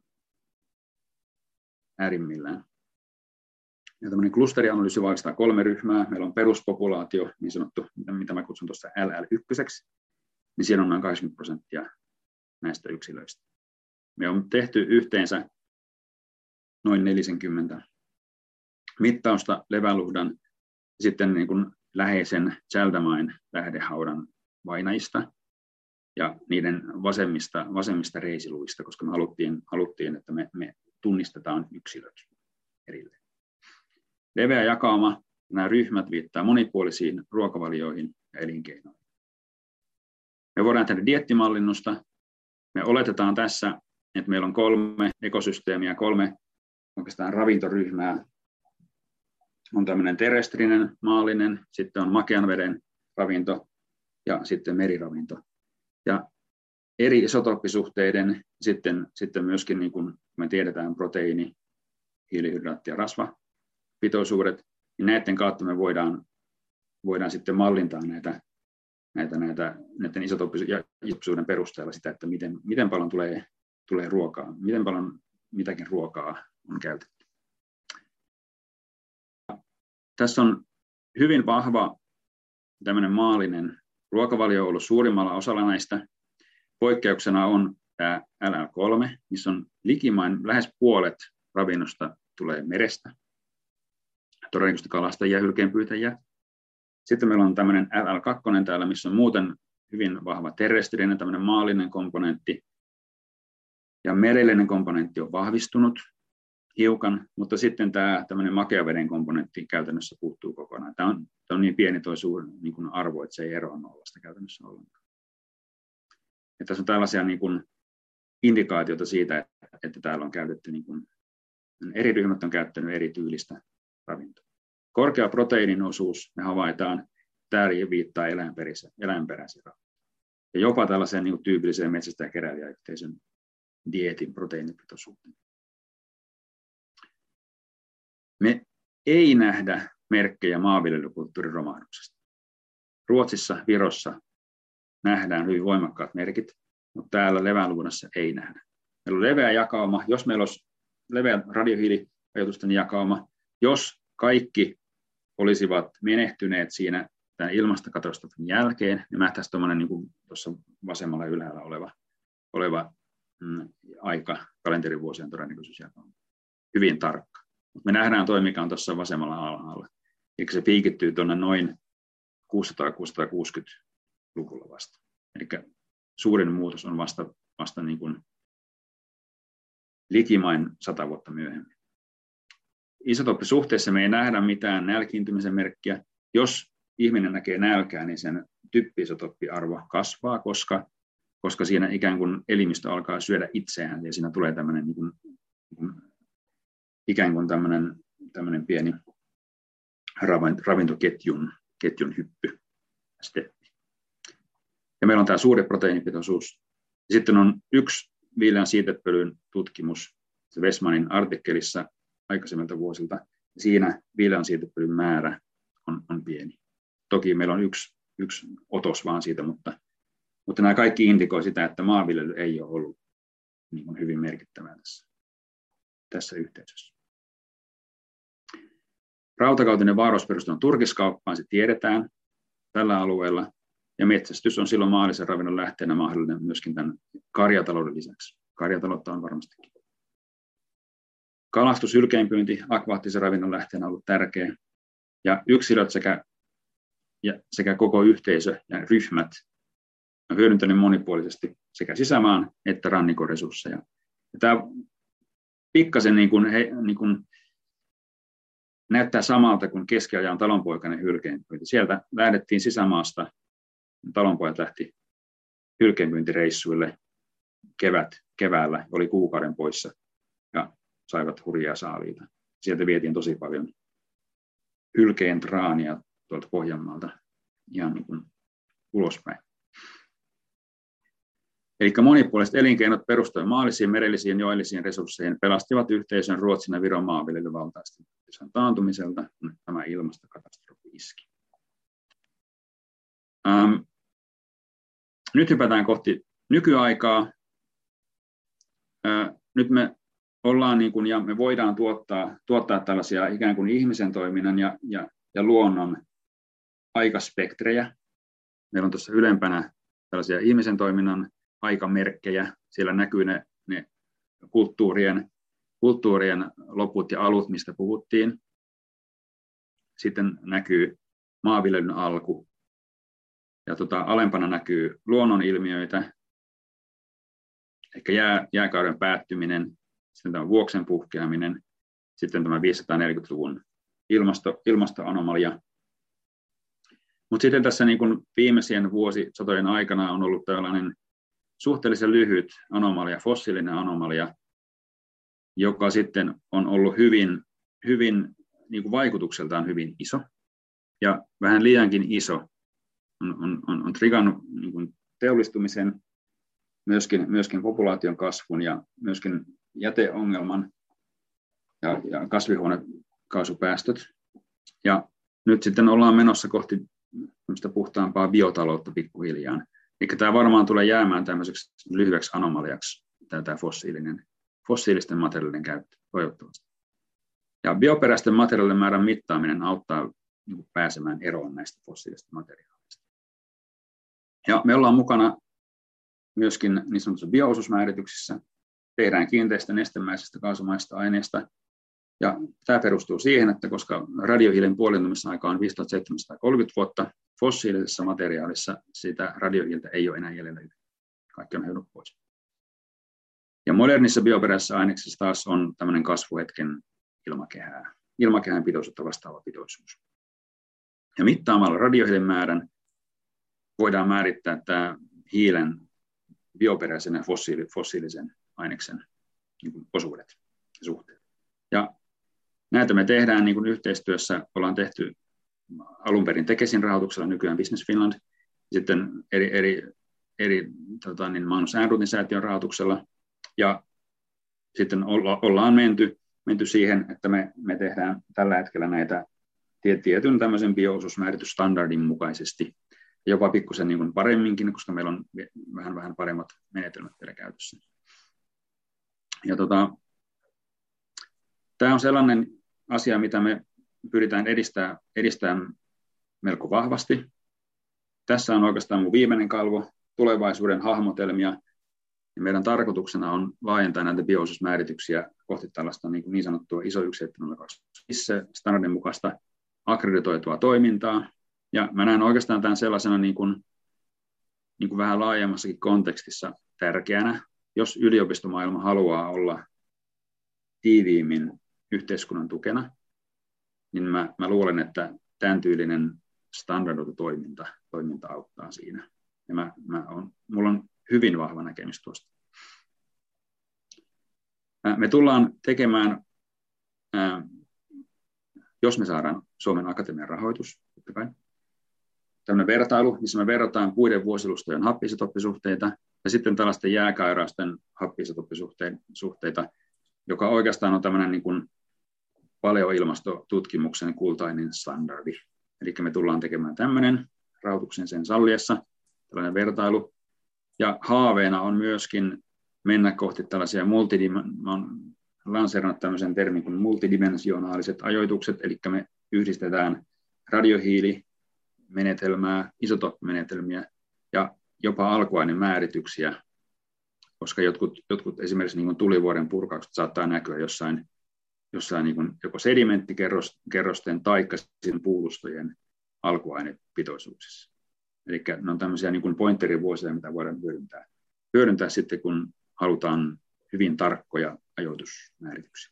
äärimmillään. Ja tämmöinen klusterianalyysi vahvistaa kolme ryhmää. Meillä on peruspopulaatio, niin sanottu, mitä mä kutsun tuossa L L yksi, niin siinä on noin kahdeksankymmentä prosenttia näistä yksilöistä. Me on tehty yhteensä noin neljäkymmentä mittausta Levänluhdan sitten niin kuin läheisen Chaldemarn lähdehaudan vainajista ja niiden vasemmista, vasemmista reisiluista, koska me haluttiin, haluttiin että me, me tunnistetaan yksilöt erilleen. Leveä jakauma, nämä ryhmät viittaa monipuolisiin ruokavalioihin ja elinkeinoihin. Me voidaan tehdä dieettimallinnusta. Me oletetaan tässä, että meillä on kolme ekosysteemiä, kolme oikeastaan ravintoryhmää. On tämmöinen terestrinen, maallinen, sitten on makean veden ravinto ja sitten meriravinto. Ja eri isotooppisuhteiden, sitten, sitten myöskin niin kuin me tiedetään proteiini, hiilihydraatti ja rasvapitoisuudet, niin näiden kautta me voidaan, voidaan sitten mallintaa näitä, näitä, näitä näiden isotooppisuuden perusteella sitä, että miten, miten paljon tulee, tulee ruokaa, miten paljon mitäkin ruokaa on käytetty. Tässä on hyvin vahva tämmöinen maallinen ruokavalio ollut suurimmalla osalla näistä. Poikkeuksena on tämä L L kolme, missä on likimain lähes puolet ravinnosta tulee merestä, todennäköisesti kalastajia ja hylkeenpyytäjiä. Sitten meillä on tämmöinen L L kaksi täällä, missä on muuten hyvin vahva terestrinen, tämmöinen maallinen komponentti. Ja merellinen komponentti on vahvistunut hiukan, mutta sitten tämä tämmöinen makeaveden komponentti käytännössä puuttuu kokonaan. Tämä on, tämä on niin pieni tuo suuri niin kuin arvo, että se ei eroa nollasta käytännössä ollenkaan. Ja tässä on tällaisia niin kuin indikaatioita siitä, että, että täällä on käytetty, niin kuin, eri ryhmät on käyttänyt eri tyylistä ravintoa. Korkea proteiinin osuus me havaitaan, tämä viittaa eläinperäiseen ravintoon. Ja jopa tällaiseen niin kuin tyypilliseen metsästäjäkeräilijäyhteisön dieetin proteiinipitoisuuteen. Me ei nähdä merkkejä maanviljelykulttuurin romahduksesta. Ruotsissa, Virossa nähdään hyvin voimakkaat merkit, mutta täällä Leväänluunnassa ei nähdä. Meillä on leveä jakauma, jos meillä olisi leveä radiohiiliajoitusten jakauma, jos kaikki olisivat menehtyneet siinä tämän ilmastokatastrofin jälkeen, niin nähtäisiin tuommoinen niin kuin tuossa vasemmalla ylhäällä oleva, oleva mm, aika kalenterivuosien todennäköisyysjakauma. Hyvin tarkka. Mutta me nähdään toi, mikä on tuossa vasemmalla alhaalla. Eli se piikittyy tuonne noin kuusisataa kuusikymmentä luvulla vasta. Eli suurin muutos on vasta, vasta niin kuin likimain sata vuotta myöhemmin. Isotooppisuhteessa me ei nähdä mitään nälkiintymisen merkkiä. Jos ihminen näkee nälkää, niin sen typpi-isotooppiarvo kasvaa, koska, koska siinä ikään kuin elimistö alkaa syödä itseään ja siinä tulee tämmöinen niin kuin, niin kuin, ikään kuin tämmöinen, tämmöinen pieni ravintoketjun ketjun hyppy. Steppi. Ja meillä on tämä suuri proteiinipitoisuus. Sitten on yksi viileän siitepölyn tutkimus se Westmanin artikkelissa aikaisemmilta vuosilta. Siinä viileän siitepölyn määrä on, on pieni. Toki meillä on yksi, yksi otos vaan siitä, mutta, mutta nämä kaikki indikoi sitä, että maanviljely ei ole ollut niin kuin hyvin merkittävää tässä, tässä yhteisössä. Rautakautinen vaaraus perustuu turkiskauppaan, se tiedetään tällä alueella. Ja metsästys on silloin maallisen ravinnon lähteenä mahdollinen myöskin tämän karjatalouden lisäksi. Karjataloutta on varmastikin. Kalastus, hylkeenpyynti, akvaattisen ravinnon lähteenä on ollut tärkeä. Ja yksilöt sekä, ja, sekä koko yhteisö ja ryhmät on hyödyntänyt monipuolisesti sekä sisämaan että rannikon resursseja. Ja tämä pikkasen niin kuin, he, niin kuin näyttää samalta kuin keskiajan talonpoikainen hylkeenpyynti. Sieltä lähdettiin sisämaasta. Talonpojat lähti hylkeenpyyntireissuille kevät, keväällä, oli kuukauden poissa ja saivat hurjaa saaliita. Sieltä vietiin tosi paljon hylkeen traania tuolta Pohjanmaalta ihan niin kuin ulospäin. Eli monipuoliset elinkeinot perustuen maallisiin, merellisiin, joellisiin resursseihin pelastivat yhteisön Ruotsin ja Viron maanviljelyvaltaisten taantumiselta, kun tämä ilmastokatastrofi iski. Ähm, Nyt hypätään kohti nykyaikaa. Nyt me ollaan niin kuin, ja me voidaan tuottaa, tuottaa tällaisia ikään kuin ihmisen toiminnan ja, ja, ja luonnon aikaspektrejä. Meillä on tuossa ylempänä tällaisia ihmisen toiminnan aikamerkkejä. Siellä näkyy ne, ne kulttuurien, kulttuurien loput ja alut, mistä puhuttiin. Sitten näkyy maanviljelyn alku. Ja tota, alempana näkyy luonnonilmiöitä, eli jää, jääkauden päättyminen, sitten tämä vuoksen puhkeaminen, sitten tämä viisisataaneljäkymmentäluvun ilmasto, ilmastoanomalia. Mutta sitten tässä niin kuin viimeisien vuosisatojen aikana on ollut tällainen suhteellisen lyhyt anomalia, fossiilinen anomalia, joka sitten on ollut hyvin, hyvin niin kuin vaikutukseltaan hyvin iso ja vähän liiankin iso. On, on, on, on trigannut niin kuin teollistumisen, myöskin, myöskin populaation kasvun ja myöskin jäteongelman ja, ja kasvihuonekaasupäästöt. Ja nyt sitten ollaan menossa kohti puhtaampaa biotaloutta pikkuhiljaa. Eli tämä varmaan tulee jäämään tämmöiseksi lyhyeksi anomaliaksi, tämä fossiilinen, fossiilisten materiaalien käyttö, toivottavasti. Ja bioperäisten materiaalien määrän mittaaminen auttaa niin pääsemään eroon näistä fossiilisista materiaaleista. Ja me ollaan mukana myöskin niin sanotussa bio-osuusmäärityksissä. Tehdään kiinteistä nestemäisistä kaasumaisista aineista. Ja tämä perustuu siihen, että koska radiohiilen puolentumisaika on viisituhattaseitsemänsataakolmekymmentä vuotta, fossiilisessa materiaalissa sitä radiohiiltä ei ole enää jäljellä. Kaikki on hajonnut pois. Ja modernissa bioperäisessä aineksessa taas on tämmöinen kasvuhetken ilmakehää, ilmakehän pitoisuutta vastaava pitoisuus. Ja mittaamalla radiohiilen määrän voidaan määrittää tämä hiilen bioperäisen ja fossiili, fossiilisen aineksen niin kuin osuudet ja suhteet. Ja näitä me tehdään niin kuin yhteistyössä, ollaan tehty alun perin Tekesin rahoituksella, nykyään Business Finland, sitten eri, eri, eri tota, niin Magnus Ehrnroothin säätiön rahoituksella, ja sitten olla, ollaan menty, menty siihen, että me, me tehdään tällä hetkellä näitä tietyn tämmöisen bio-osuusmääritysstandardin mukaisesti, jopa pikkusen niin kuin paremminkin, koska meillä on vähän, vähän paremmat menetelmät vielä käytössä. Ja tota, tämä on sellainen asia, mitä me pyritään edistämään, edistämään melko vahvasti. Tässä on oikeastaan mun viimeinen kalvo, tulevaisuuden hahmotelmia. Ja meidän tarkoituksena on laajentaa näitä bio-osuusmäärityksiä kohti tällaista niin, niin sanottua I S O yksi seitsemän nolla kaksi standardin mukaista akkreditoitua toimintaa. Ja mä näen oikeastaan tämän sellaisena niin kuin, niin kuin vähän laajemmassakin kontekstissa tärkeänä, jos yliopistomaailma haluaa olla tiiviimmin yhteiskunnan tukena, niin mä, mä luulen, että tämän tyylinen standardoitu toiminta, toiminta auttaa siinä. Ja mä, mä on, mulla on hyvin vahva näkemys tuosta. Me tullaan tekemään, jos me saadaan Suomen Akatemian rahoitus, totta kai, tämmöinen vertailu, missä me verrataan puiden vuosilustojen happi-isotoppisuhteita ja sitten tällaisten jääkairausten happi-isotoppisuhteita, joka oikeastaan on tämmöinen niin kuin paleoilmastotutkimuksen kultainen standardi. Eli me tullaan tekemään tämmöinen rahoituksen sen salliessa, tällainen vertailu. Ja haaveena on myöskin mennä kohti tällaisia multidimensionaalisia, lanseerannut tämmöisen termin kuin multidimensionaaliset ajoitukset, eli me yhdistetään radiohiilimenetelmää, isotoppimenetelmiä ja jopa alkuainemäärityksiä, koska jotkut, jotkut esimerkiksi niin kuin tulivuoren purkaukset saattaa näkyä jossain, jossain niin kuin joko sedimenttikerrosten tai puulustojen alkuainepitoisuuksissa. Eli ne on tämmöisiä niin kuin pointerivuosia, mitä voidaan hyödyntää. Hyödyntää sitten, kun halutaan hyvin tarkkoja ajoitusmäärityksiä.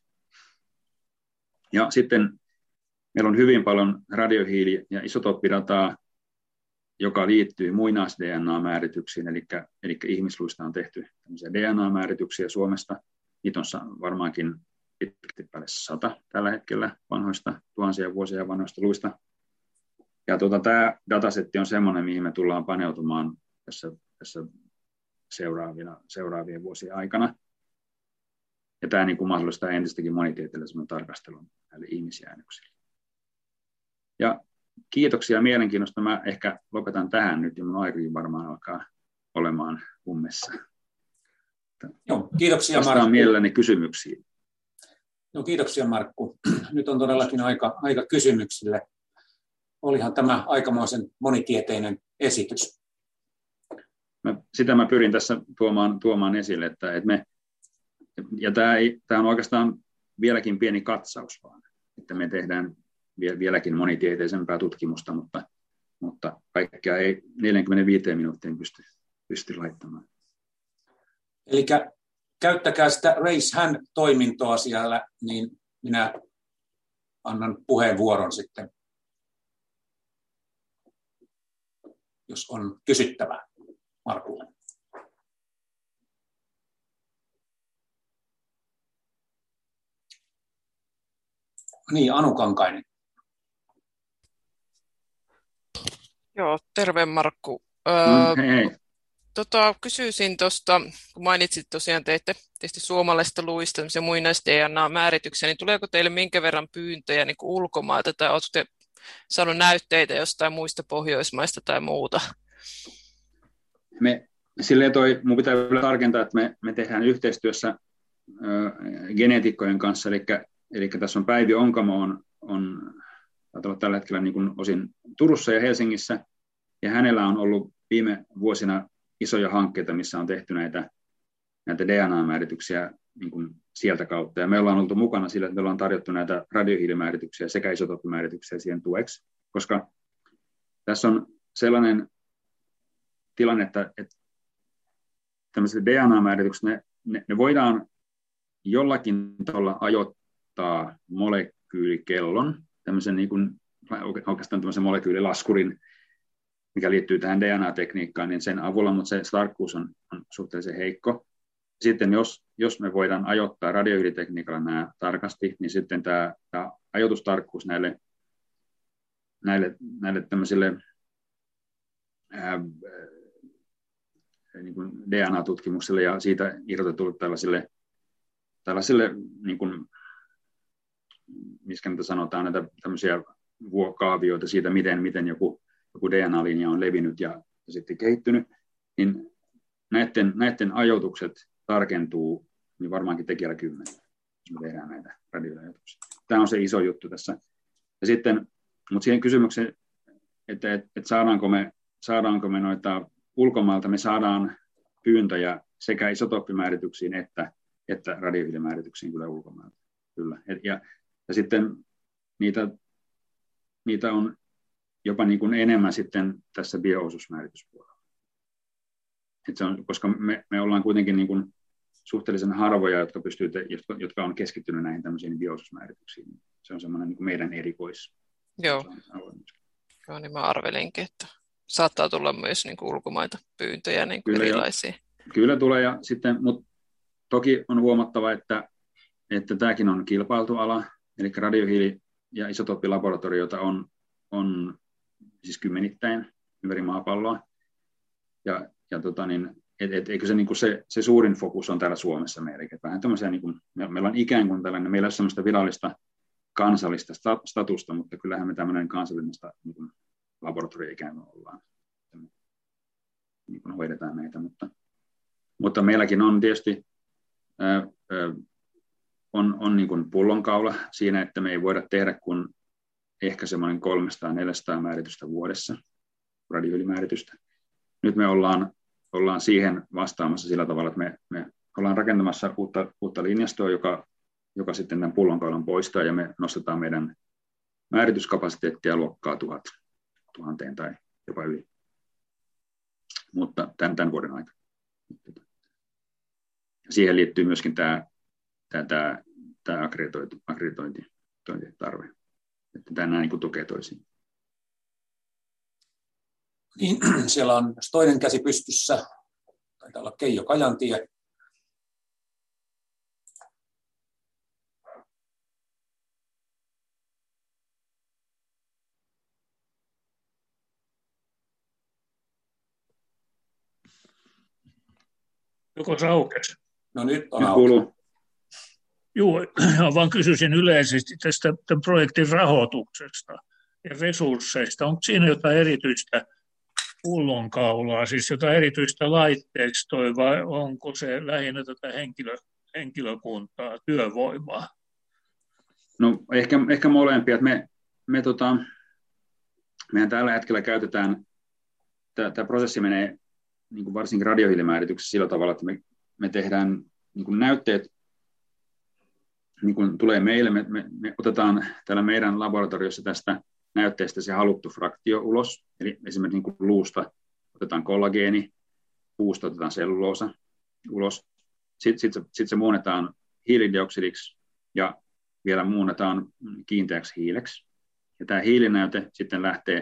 Ja sitten meillä on hyvin paljon radiohiili- ja isotoppidataa, joka liittyy muinais-D N A-määrityksiin, eli, eli ihmisluista on tehty tämmöisiä D N A-määrityksiä Suomesta. Niitä on varmaankin pitkälti päälle sata tällä hetkellä vanhoista, tuhansia vuosia vanhoista luista. Ja tuota, tämä datasetti on semmoinen, mihin me tullaan paneutumaan tässä, tässä seuraavina, seuraavien vuosien aikana. Ja tämä niin kuin mahdollistaa entistäkin monitieteellisemmän tarkastelun näille ihmisjäännöksille. Ja kiitoksia mielenkiinnosta. Mä ehkä lopetan tähän nyt, ja mun aikakin varmaan alkaa olemaan ummessa. Joo, kiitoksia Vastaan Markku. mielelläni kysymyksiin. No, kiitoksia Markku. Nyt on todellakin aika, aika kysymyksille. Olihan tämä aikamoisen monitieteinen esitys. Mä, sitä mä pyrin tässä tuomaan, tuomaan esille, että, että me, ja tämä, ei, tämä on oikeastaan vieläkin pieni katsaus vaan, että me tehdään vieläkin monitieteisempää tutkimusta, mutta, mutta kaikkea ei neljäkymmentäviisi minuuttiin pysty, pysty laittamaan. Eli käyttäkää sitä Raise Hand-toimintoa siellä, niin minä annan puheenvuoron sitten. jos on kysyttävää Markulle. Niin, Anu Kankainen. Joo, terve Markku. Öö, no, hei, hei. Tota, kysyisin tuosta, kun mainitsit tosiaan teitte tietysti suomalaisista luista muinaista D N A-määrityksiä, niin tuleeko teille minkä verran pyyntöjä niin kuin ulkomailta, tai olette saanut näytteitä jostain muista Pohjoismaista tai muuta? Me, silleen toi, mun pitää vielä tarkentaa, että me, me tehdään yhteistyössä ö, geneetikkojen kanssa, eli, eli tässä on Päivi Onkamo on, on tällä hetkellä niin kuin osin Turussa ja Helsingissä, ja hänellä on ollut viime vuosina isoja hankkeita, missä on tehty näitä, näitä D N A-määrityksiä niin kuin sieltä kautta. Ja me ollaan oltu mukana sillä, että me ollaan tarjottu näitä radiohiilimäärityksiä sekä isotooppimäärityksiä siihen tueksi, koska tässä on sellainen tilanne, että, että tämmöiset D N A-määritykset, ne, ne, ne voidaan jollakin tavalla ajoittaa molekyylikellon, tämmöisen niin kuin, oikeastaan tämmöisen molekyylilaskurin, mikä liittyy tähän D N A-tekniikkaan, niin sen avulla, mutta se tarkkuus on, on suhteellisen heikko. Sitten jos, jos me voidaan ajoittaa radiohiilitekniikalla nämä tarkasti, niin sitten tämä, tämä ajoitustarkkuus näille, näille, näille tämmöisille ää, niin kuin D N A-tutkimukselle ja siitä irrotetulle tällaisille, tällaisille niin kuin, miskä niitä sanotaan, näitä tämmöisiä vuokaavioita siitä, miten, miten joku, joku D N A-linja on levinnyt ja, ja sitten kehittynyt, niin näiden, näiden ajoitukset tarkentuu niin varmaankin tekijällä kymmenen, jos me tehdään näitä radioajoituksia. Tämä on se iso juttu tässä. Ja sitten, mutta siihen kysymykseen, että, että, että saadaanko, me, saadaanko me noita ulkomailta, me saadaan pyyntöjä sekä isotooppimäärityksiin että, että radiohiilimäärityksiin kyllä ulkomailta. Kyllä. Ja, ja sitten niitä, niitä on jopa niin kuin enemmän sitten tässä bio-osuusmäärityspuolella. Et se on, koska me, me ollaan kuitenkin niin kuin suhteellisen harvoja, jotka, pystyy te, jotka, jotka on keskittynyt näihin tämmöisiin bio-osuusmäärityksiin. Se on semmoinen niin kuin meidän erikois. Joo. Joo, niin mä arvelinkin, että saattaa tulla myös niin kuin ulkomaita pyyntöjä niin kuin kyllä, erilaisia. Jo. Kyllä tulee, ja sitten, mutta toki on huomattava, että, että tämäkin on kilpailtu ala, eli radiohiili- ja isotooppilaboratorioita on, on siis kymmenittäin ympäri maapalloa. Ja, ja tota niin, et, et, eikö se, niin kuin se, se suurin fokus on täällä Suomessa meillä. Vähän niin kuin, me, meillä on ikään kuin tällainen, meillä ei ole sellaista virallista kansallista statusta, mutta kyllähän me tämmöinen kansallinen niin kuin laboratorio ikään kuin ollaan. Niin kuin hoidetaan näitä, mutta, mutta meilläkin on tietysti ää, ää, on, on niin kuin pullonkaula siinä, että me ei voida tehdä kuin ehkä semmoinen kolmesataa neljäsataa määritystä vuodessa, radiohiilimääritystä. Nyt me ollaan, ollaan siihen vastaamassa sillä tavalla, että me, me ollaan rakentamassa uutta, uutta linjastoa, joka, joka sitten tämän pullonkaulan poistaa, ja me nostetaan meidän määrityskapasiteettia luokkaa tuhat, tuhanteen tai jopa yli. Mutta tämän, tämän vuoden aikana. Siihen liittyy myöskin tämä, tämä, tämä, tämä akkreditointitarve. Että tämä niin kuin tukee toisiin. Niin, siellä on toinen käsi pystyssä. Taitaa olla Keijo Kajantie. Joko se aukesi? No nyt on auki. Joo, vaan kysyisin yleisesti tästä tämän projektin rahoituksesta ja resursseista. Onko siinä jotain erityistä pullonkaulaa, siis jotain erityistä laitteistoa, vai onko se lähinnä tätä henkilö, henkilökuntaa, työvoimaa? No ehkä, ehkä molempia. Me, me tota, mehän tällä hetkellä käytetään, tämä prosessi menee niin kuin varsinkin radiohiilimäärityksessä sillä tavalla, että me, me tehdään niin kuin näytteet, niin kuin tulee meille, me, me, me otetaan täällä meidän laboratoriossa tästä näytteestä se haluttu fraktio ulos, eli esimerkiksi niin kuin luusta otetaan kollageeni, puusta otetaan selluloosa ulos, sitten sit se, sit se muunnetaan hiilidioksidiksi ja vielä muunnetaan kiinteäksi hiileksi. Ja tämä hiilinäyte sitten lähtee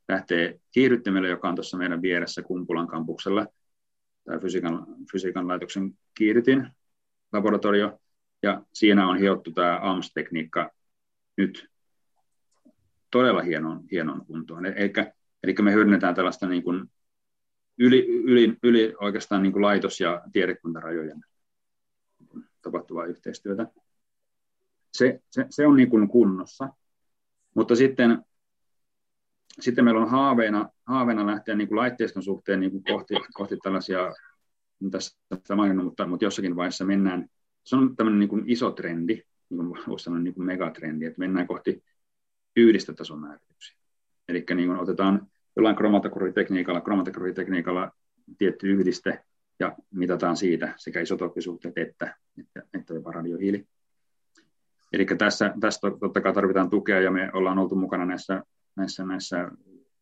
lähtee kiihdyttimelle, joka on tuossa meidän vieressä Kumpulan kampuksella, tämä fysiikan, fysiikan laitoksen kiihdytin laboratorio, ja siinä on hiottu tämä A M S-tekniikka nyt todella hienoon, hienoon kuntoon. Eli, eli me hyödynnetään tällaista niin kuin yli, yli, yli oikeastaan niin kuin laitos- ja tiedekuntarajojen tapahtuvaa yhteistyötä. Se, se, se on niin kuin kunnossa, mutta sitten, sitten meillä on haaveena, haaveena lähteä niin kuin laitteiston suhteen niin kuin kohti, kohti tällaisia, tässä sitä maininnut, mutta, mutta jossakin vaiheessa mennään, se on tämmöinen niin kuin iso trendi, niin kuin voisi sanoa niin kuin megatrendi, että mennään kohti yhdistetason määrityksiä. Eli niin kuin otetaan jollain kromatografia-tekniikalla, kromatografia-tekniikalla tietty yhdiste ja mitataan siitä sekä isotooppisuhteet että, että, että jopa radiohiili. Eli tässä, tässä totta kai tarvitaan tukea ja me ollaan oltu mukana näissä, näissä, näissä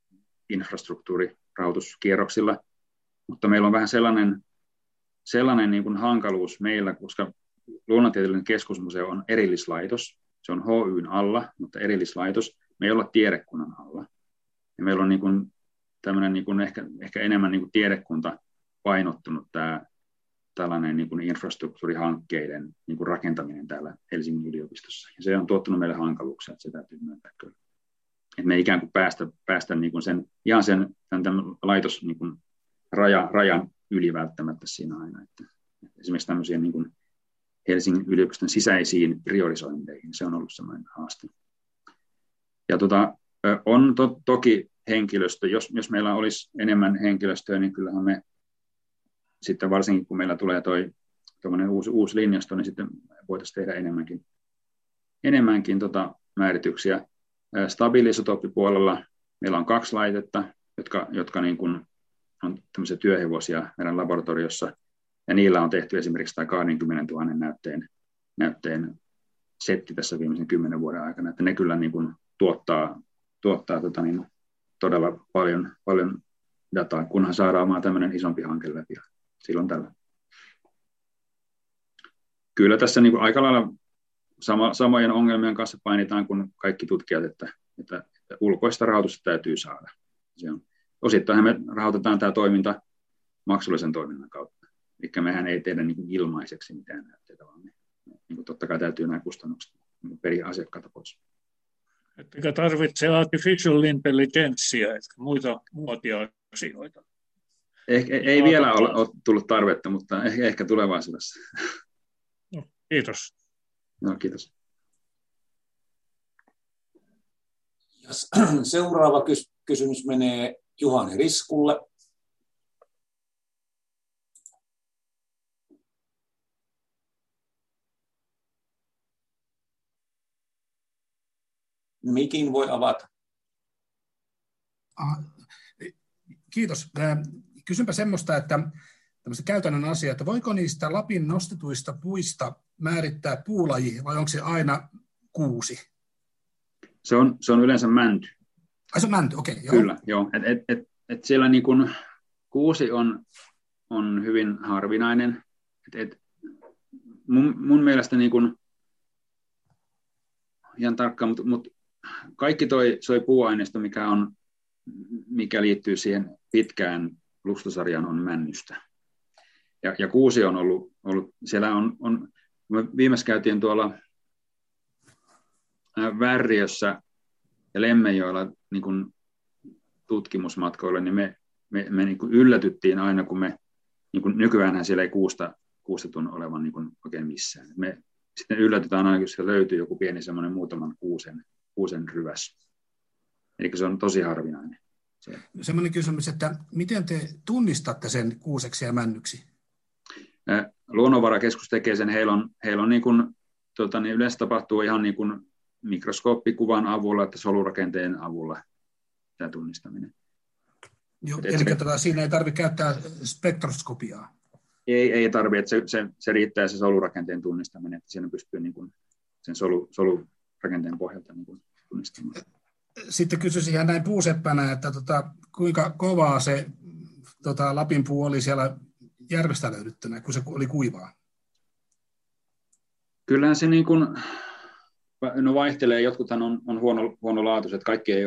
infrastruktuurirahoituskierroksilla, mutta meillä on vähän sellainen, sellainen niin kuin hankaluus meillä, koska Luonnontieteellinen keskusmuseo on erillislaitos, se on H Y:n alla, mutta erillislaitos, me ei olla tiedekunnan alla. Ja meillä on niin kuin tämmöinen niin kuin ehkä, ehkä enemmän niin kuin tiedekunta painottunut tämä tällainen niin kuin infrastruktuurihankkeiden niin kuin rakentaminen täällä Helsingin yliopistossa. Ja se on tuottanut meille hankaluuksia, että se täytyy myöntää kyllä. Että me ei ikään kuin päästä, päästä niin kuin sen, ihan sen tämän, tämän laitos niin kuin raja, rajan yli välttämättä siinä aina. Että, että esimerkiksi tämmöisiä niin kuin Helsingin yliopiston sisäisiin priorisointeihin, se on ollut semmoinen haaste. Ja tota, on to, toki henkilöstö, jos, jos meillä olisi enemmän henkilöstöä, niin kyllähän me sitten varsinkin kun meillä tulee toi uusi, uusi linjasto, niin sitten voitaisiin tehdä enemmänkin, enemmänkin tota määrityksiä. Stabiilisotooppipuolella meillä on kaksi laitetta, jotka, jotka niin kuin on tämmöisiä työhevosia meidän laboratoriossa, ja niillä on tehty esimerkiksi tämä kaksikymmentätuhatta näytteen, näytteen setti tässä viimeisen kymmenen vuoden aikana, että ne kyllä niin kuin tuottaa, tuottaa tota niin, todella paljon, paljon dataa, kunhan saadaan vaan tämmöinen isompi hanke läpi silloin tällä. Kyllä tässä niin kuin aika lailla sama, samojen ongelmien kanssa painitaan kuin kaikki tutkijat, että, että, että ulkoista rahoitusta täytyy saada. Se on. Osittain me rahoitetaan tämä toiminta maksullisen toiminnan kautta. Eli mehän ei tehdä niin kuin ilmaiseksi mitään näytteitä, vaan me, niin kuin totta kai täytyy nämä kustannukset niin periä asiakkailta pois. Ettekä tarvitse artificial intelligenceä, että muita muotia asioita. Eh, ei vielä ole, ole tullut tarvetta, mutta ehkä, ehkä tulevaisuudessa. No, kiitos. No, kiitos. Seuraava kysymys menee Juhani Riskulle. Mikin voi avata. Kiitos. Kysynpä semmoista, että tämmöistä käytännön asiaa, että voiko niistä Lapin nostetuista puista määrittää puulaji vai onko se aina kuusi? Se on, se on yleensä mänty. Ai se on mänty, okei. Okay, Kyllä, joo. Et, et, et, et siellä niin kun kuusi on, on hyvin harvinainen. Et, et mun, mun mielestä niin kun, ihan tarkkaan, mutta mut kaikki toi, toi puuaineisto, mikä, on, mikä liittyy siihen pitkään lustosarjaan, on männystä. Ja, ja kuusi on ollut, ollut siellä on, on, me viimeksi käytiin tuolla Värriössä ja Lemmenjoella niin kuin tutkimusmatkoilla, niin me, me, me niin kuin yllätyttiin aina, kun me, niin kuin nykyäänhän siellä ei kuusta, kuusta tunnu olevan niin kuin oikein missään. Me sitten yllätytään aina, kun siellä löytyy joku pieni semmoinen muutaman kuusen, kuusen ryväs. Eli se on tosi harvinainen. Se. Semmoinen kysymys, että miten te tunnistatte sen kuuseksi ja männyksi? Luonnonvarakeskus tekee sen, heillä on, heillä on niin kuin, tota, niin yleensä tapahtuu ihan niin kuin mikroskooppikuvan avulla, että solurakenteen avulla tämä tunnistaminen. Joo, eli se, tota, siinä ei tarvitse käyttää spektroskopiaa? Ei, ei tarvitse, että se, se, se riittää se solurakenteen tunnistaminen, että siinä pystyy niin kuin sen solu, solurakenteen pohjalta niin kuin tunnistamaan. Sitten kysyisin ihan näin puuseppänä, että tota, kuinka kovaa se tota, Lapin puu oli siellä järvestä löydyttynä, kun se oli kuivaa? Kyllähän se niin kuin, no vaihtelee, jotkuthan on, on huono, huonolaatuiset, kaikki ei ole,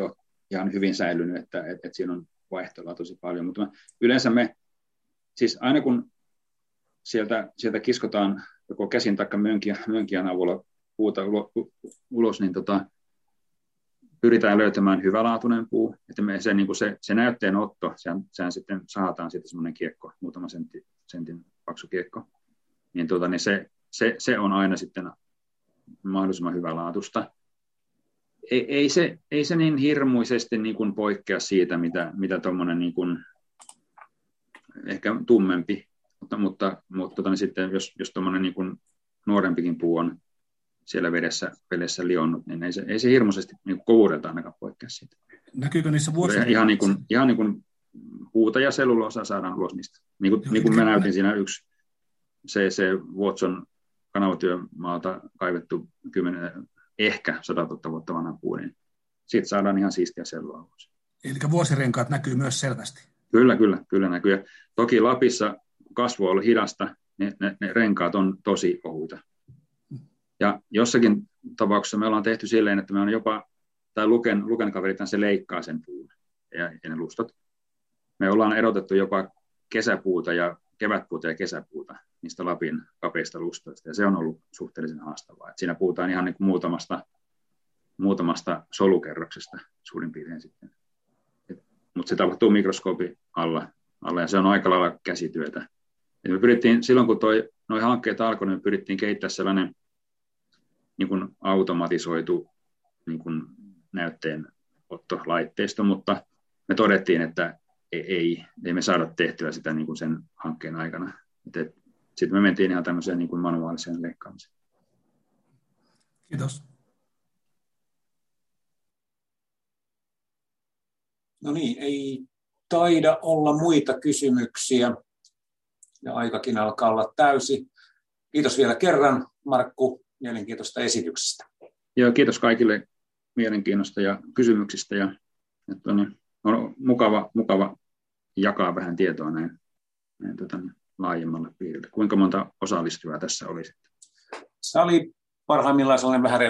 ihan hyvin säilynyt, että, että, että siinä on vaihtelua tosi paljon. Mutta yleensä me, siis aina kun sieltä, sieltä kiskotaan joko käsin tai mönkijän, mönkijän avulla puuta ulos, niin tota, pyritään löytämään hyvälaatuinen puu. Että me se, niin kuin se, se näytteenotto, sehän, sehän sitten saataan sitten semmoinen kiekko, muutama sentti, sentin paksu kiekko. Niin, tota, niin se, se, se on aina sitten mahdollisimman hyvälaatuista. Ei, ei, se, ei se niin hirmuisesti niin kuin poikkea siitä, mitä, mitä tuommoinen niin kuin ehkä tummempi, mutta, mutta, mutta tota, niin sitten jos, jos tuommoinen niin kuin nuorempikin puu on siellä vedessä, vedessä lionnut, niin ei se, ei se hirmuisesti niin kuin kovuudelta ainakaan poikkea siitä. Näkyykö niissä vuosina? Ihan niin kuin, ihan niin kuin puuta ja selluloosaa saadaan ulos niistä. Niin kuin, niin kuin mä näytin siinä yksi se, se Watson kanavatyömaalta kaivettu kymmenen, ehkä satatuhatta vuotta vanha puu, niin siitä saadaan ihan siistiä sellua ulos. Eli vuosirenkaat näkyy myös selvästi. Kyllä, kyllä, kyllä näkyy. Ja toki Lapissa, kun kasvu on ollut hidasta, niin ne, ne renkaat on tosi ohuita. Ja jossakin tapauksessa me ollaan tehty silleen, että me on jopa, tai Luken, Luken kaverithan se leikkaa sen puun ja, ja ne lustot. Me ollaan erotettu jopa kesäpuuta ja kevätpuuta ja kesäpuuta niistä Lapin kapeista lustoista, ja se on ollut suhteellisen haastavaa. Et siinä puhutaan ihan niin kuin muutamasta, muutamasta solukerroksesta suurin piirtein sitten. Mutta se tapahtuu mikroskoopin alla, alla, ja se on aika lailla käsityötä. Et me pyrittiin, silloin kun nuo hankkeet alkoi, niin me pyrittiin kehittää sellainen niin kuin automatisoitu niin kuin näytteenottolaitteisto, mutta me todettiin, että ei, ei me saada tehtyä sitä niin kuin sen hankkeen aikana. Sitten me mentiin ihan tämmöiseen niin kuin manuaaliseen leikkaamiseen. Kiitos. No niin, ei taida olla muita kysymyksiä. Ja aikakin alkaa olla täysi. Kiitos vielä kerran, Markku, mielenkiintoista esityksestä. Joo, kiitos kaikille mielenkiinnosta ja kysymyksistä. Ja, että on, on mukava, mukava jakaa vähän tietoa näin, näin tota, laajemmalle piirille. Kuinka monta osallistujaa tässä oli sitten? Se oli parhaimmillaan sellainen vähän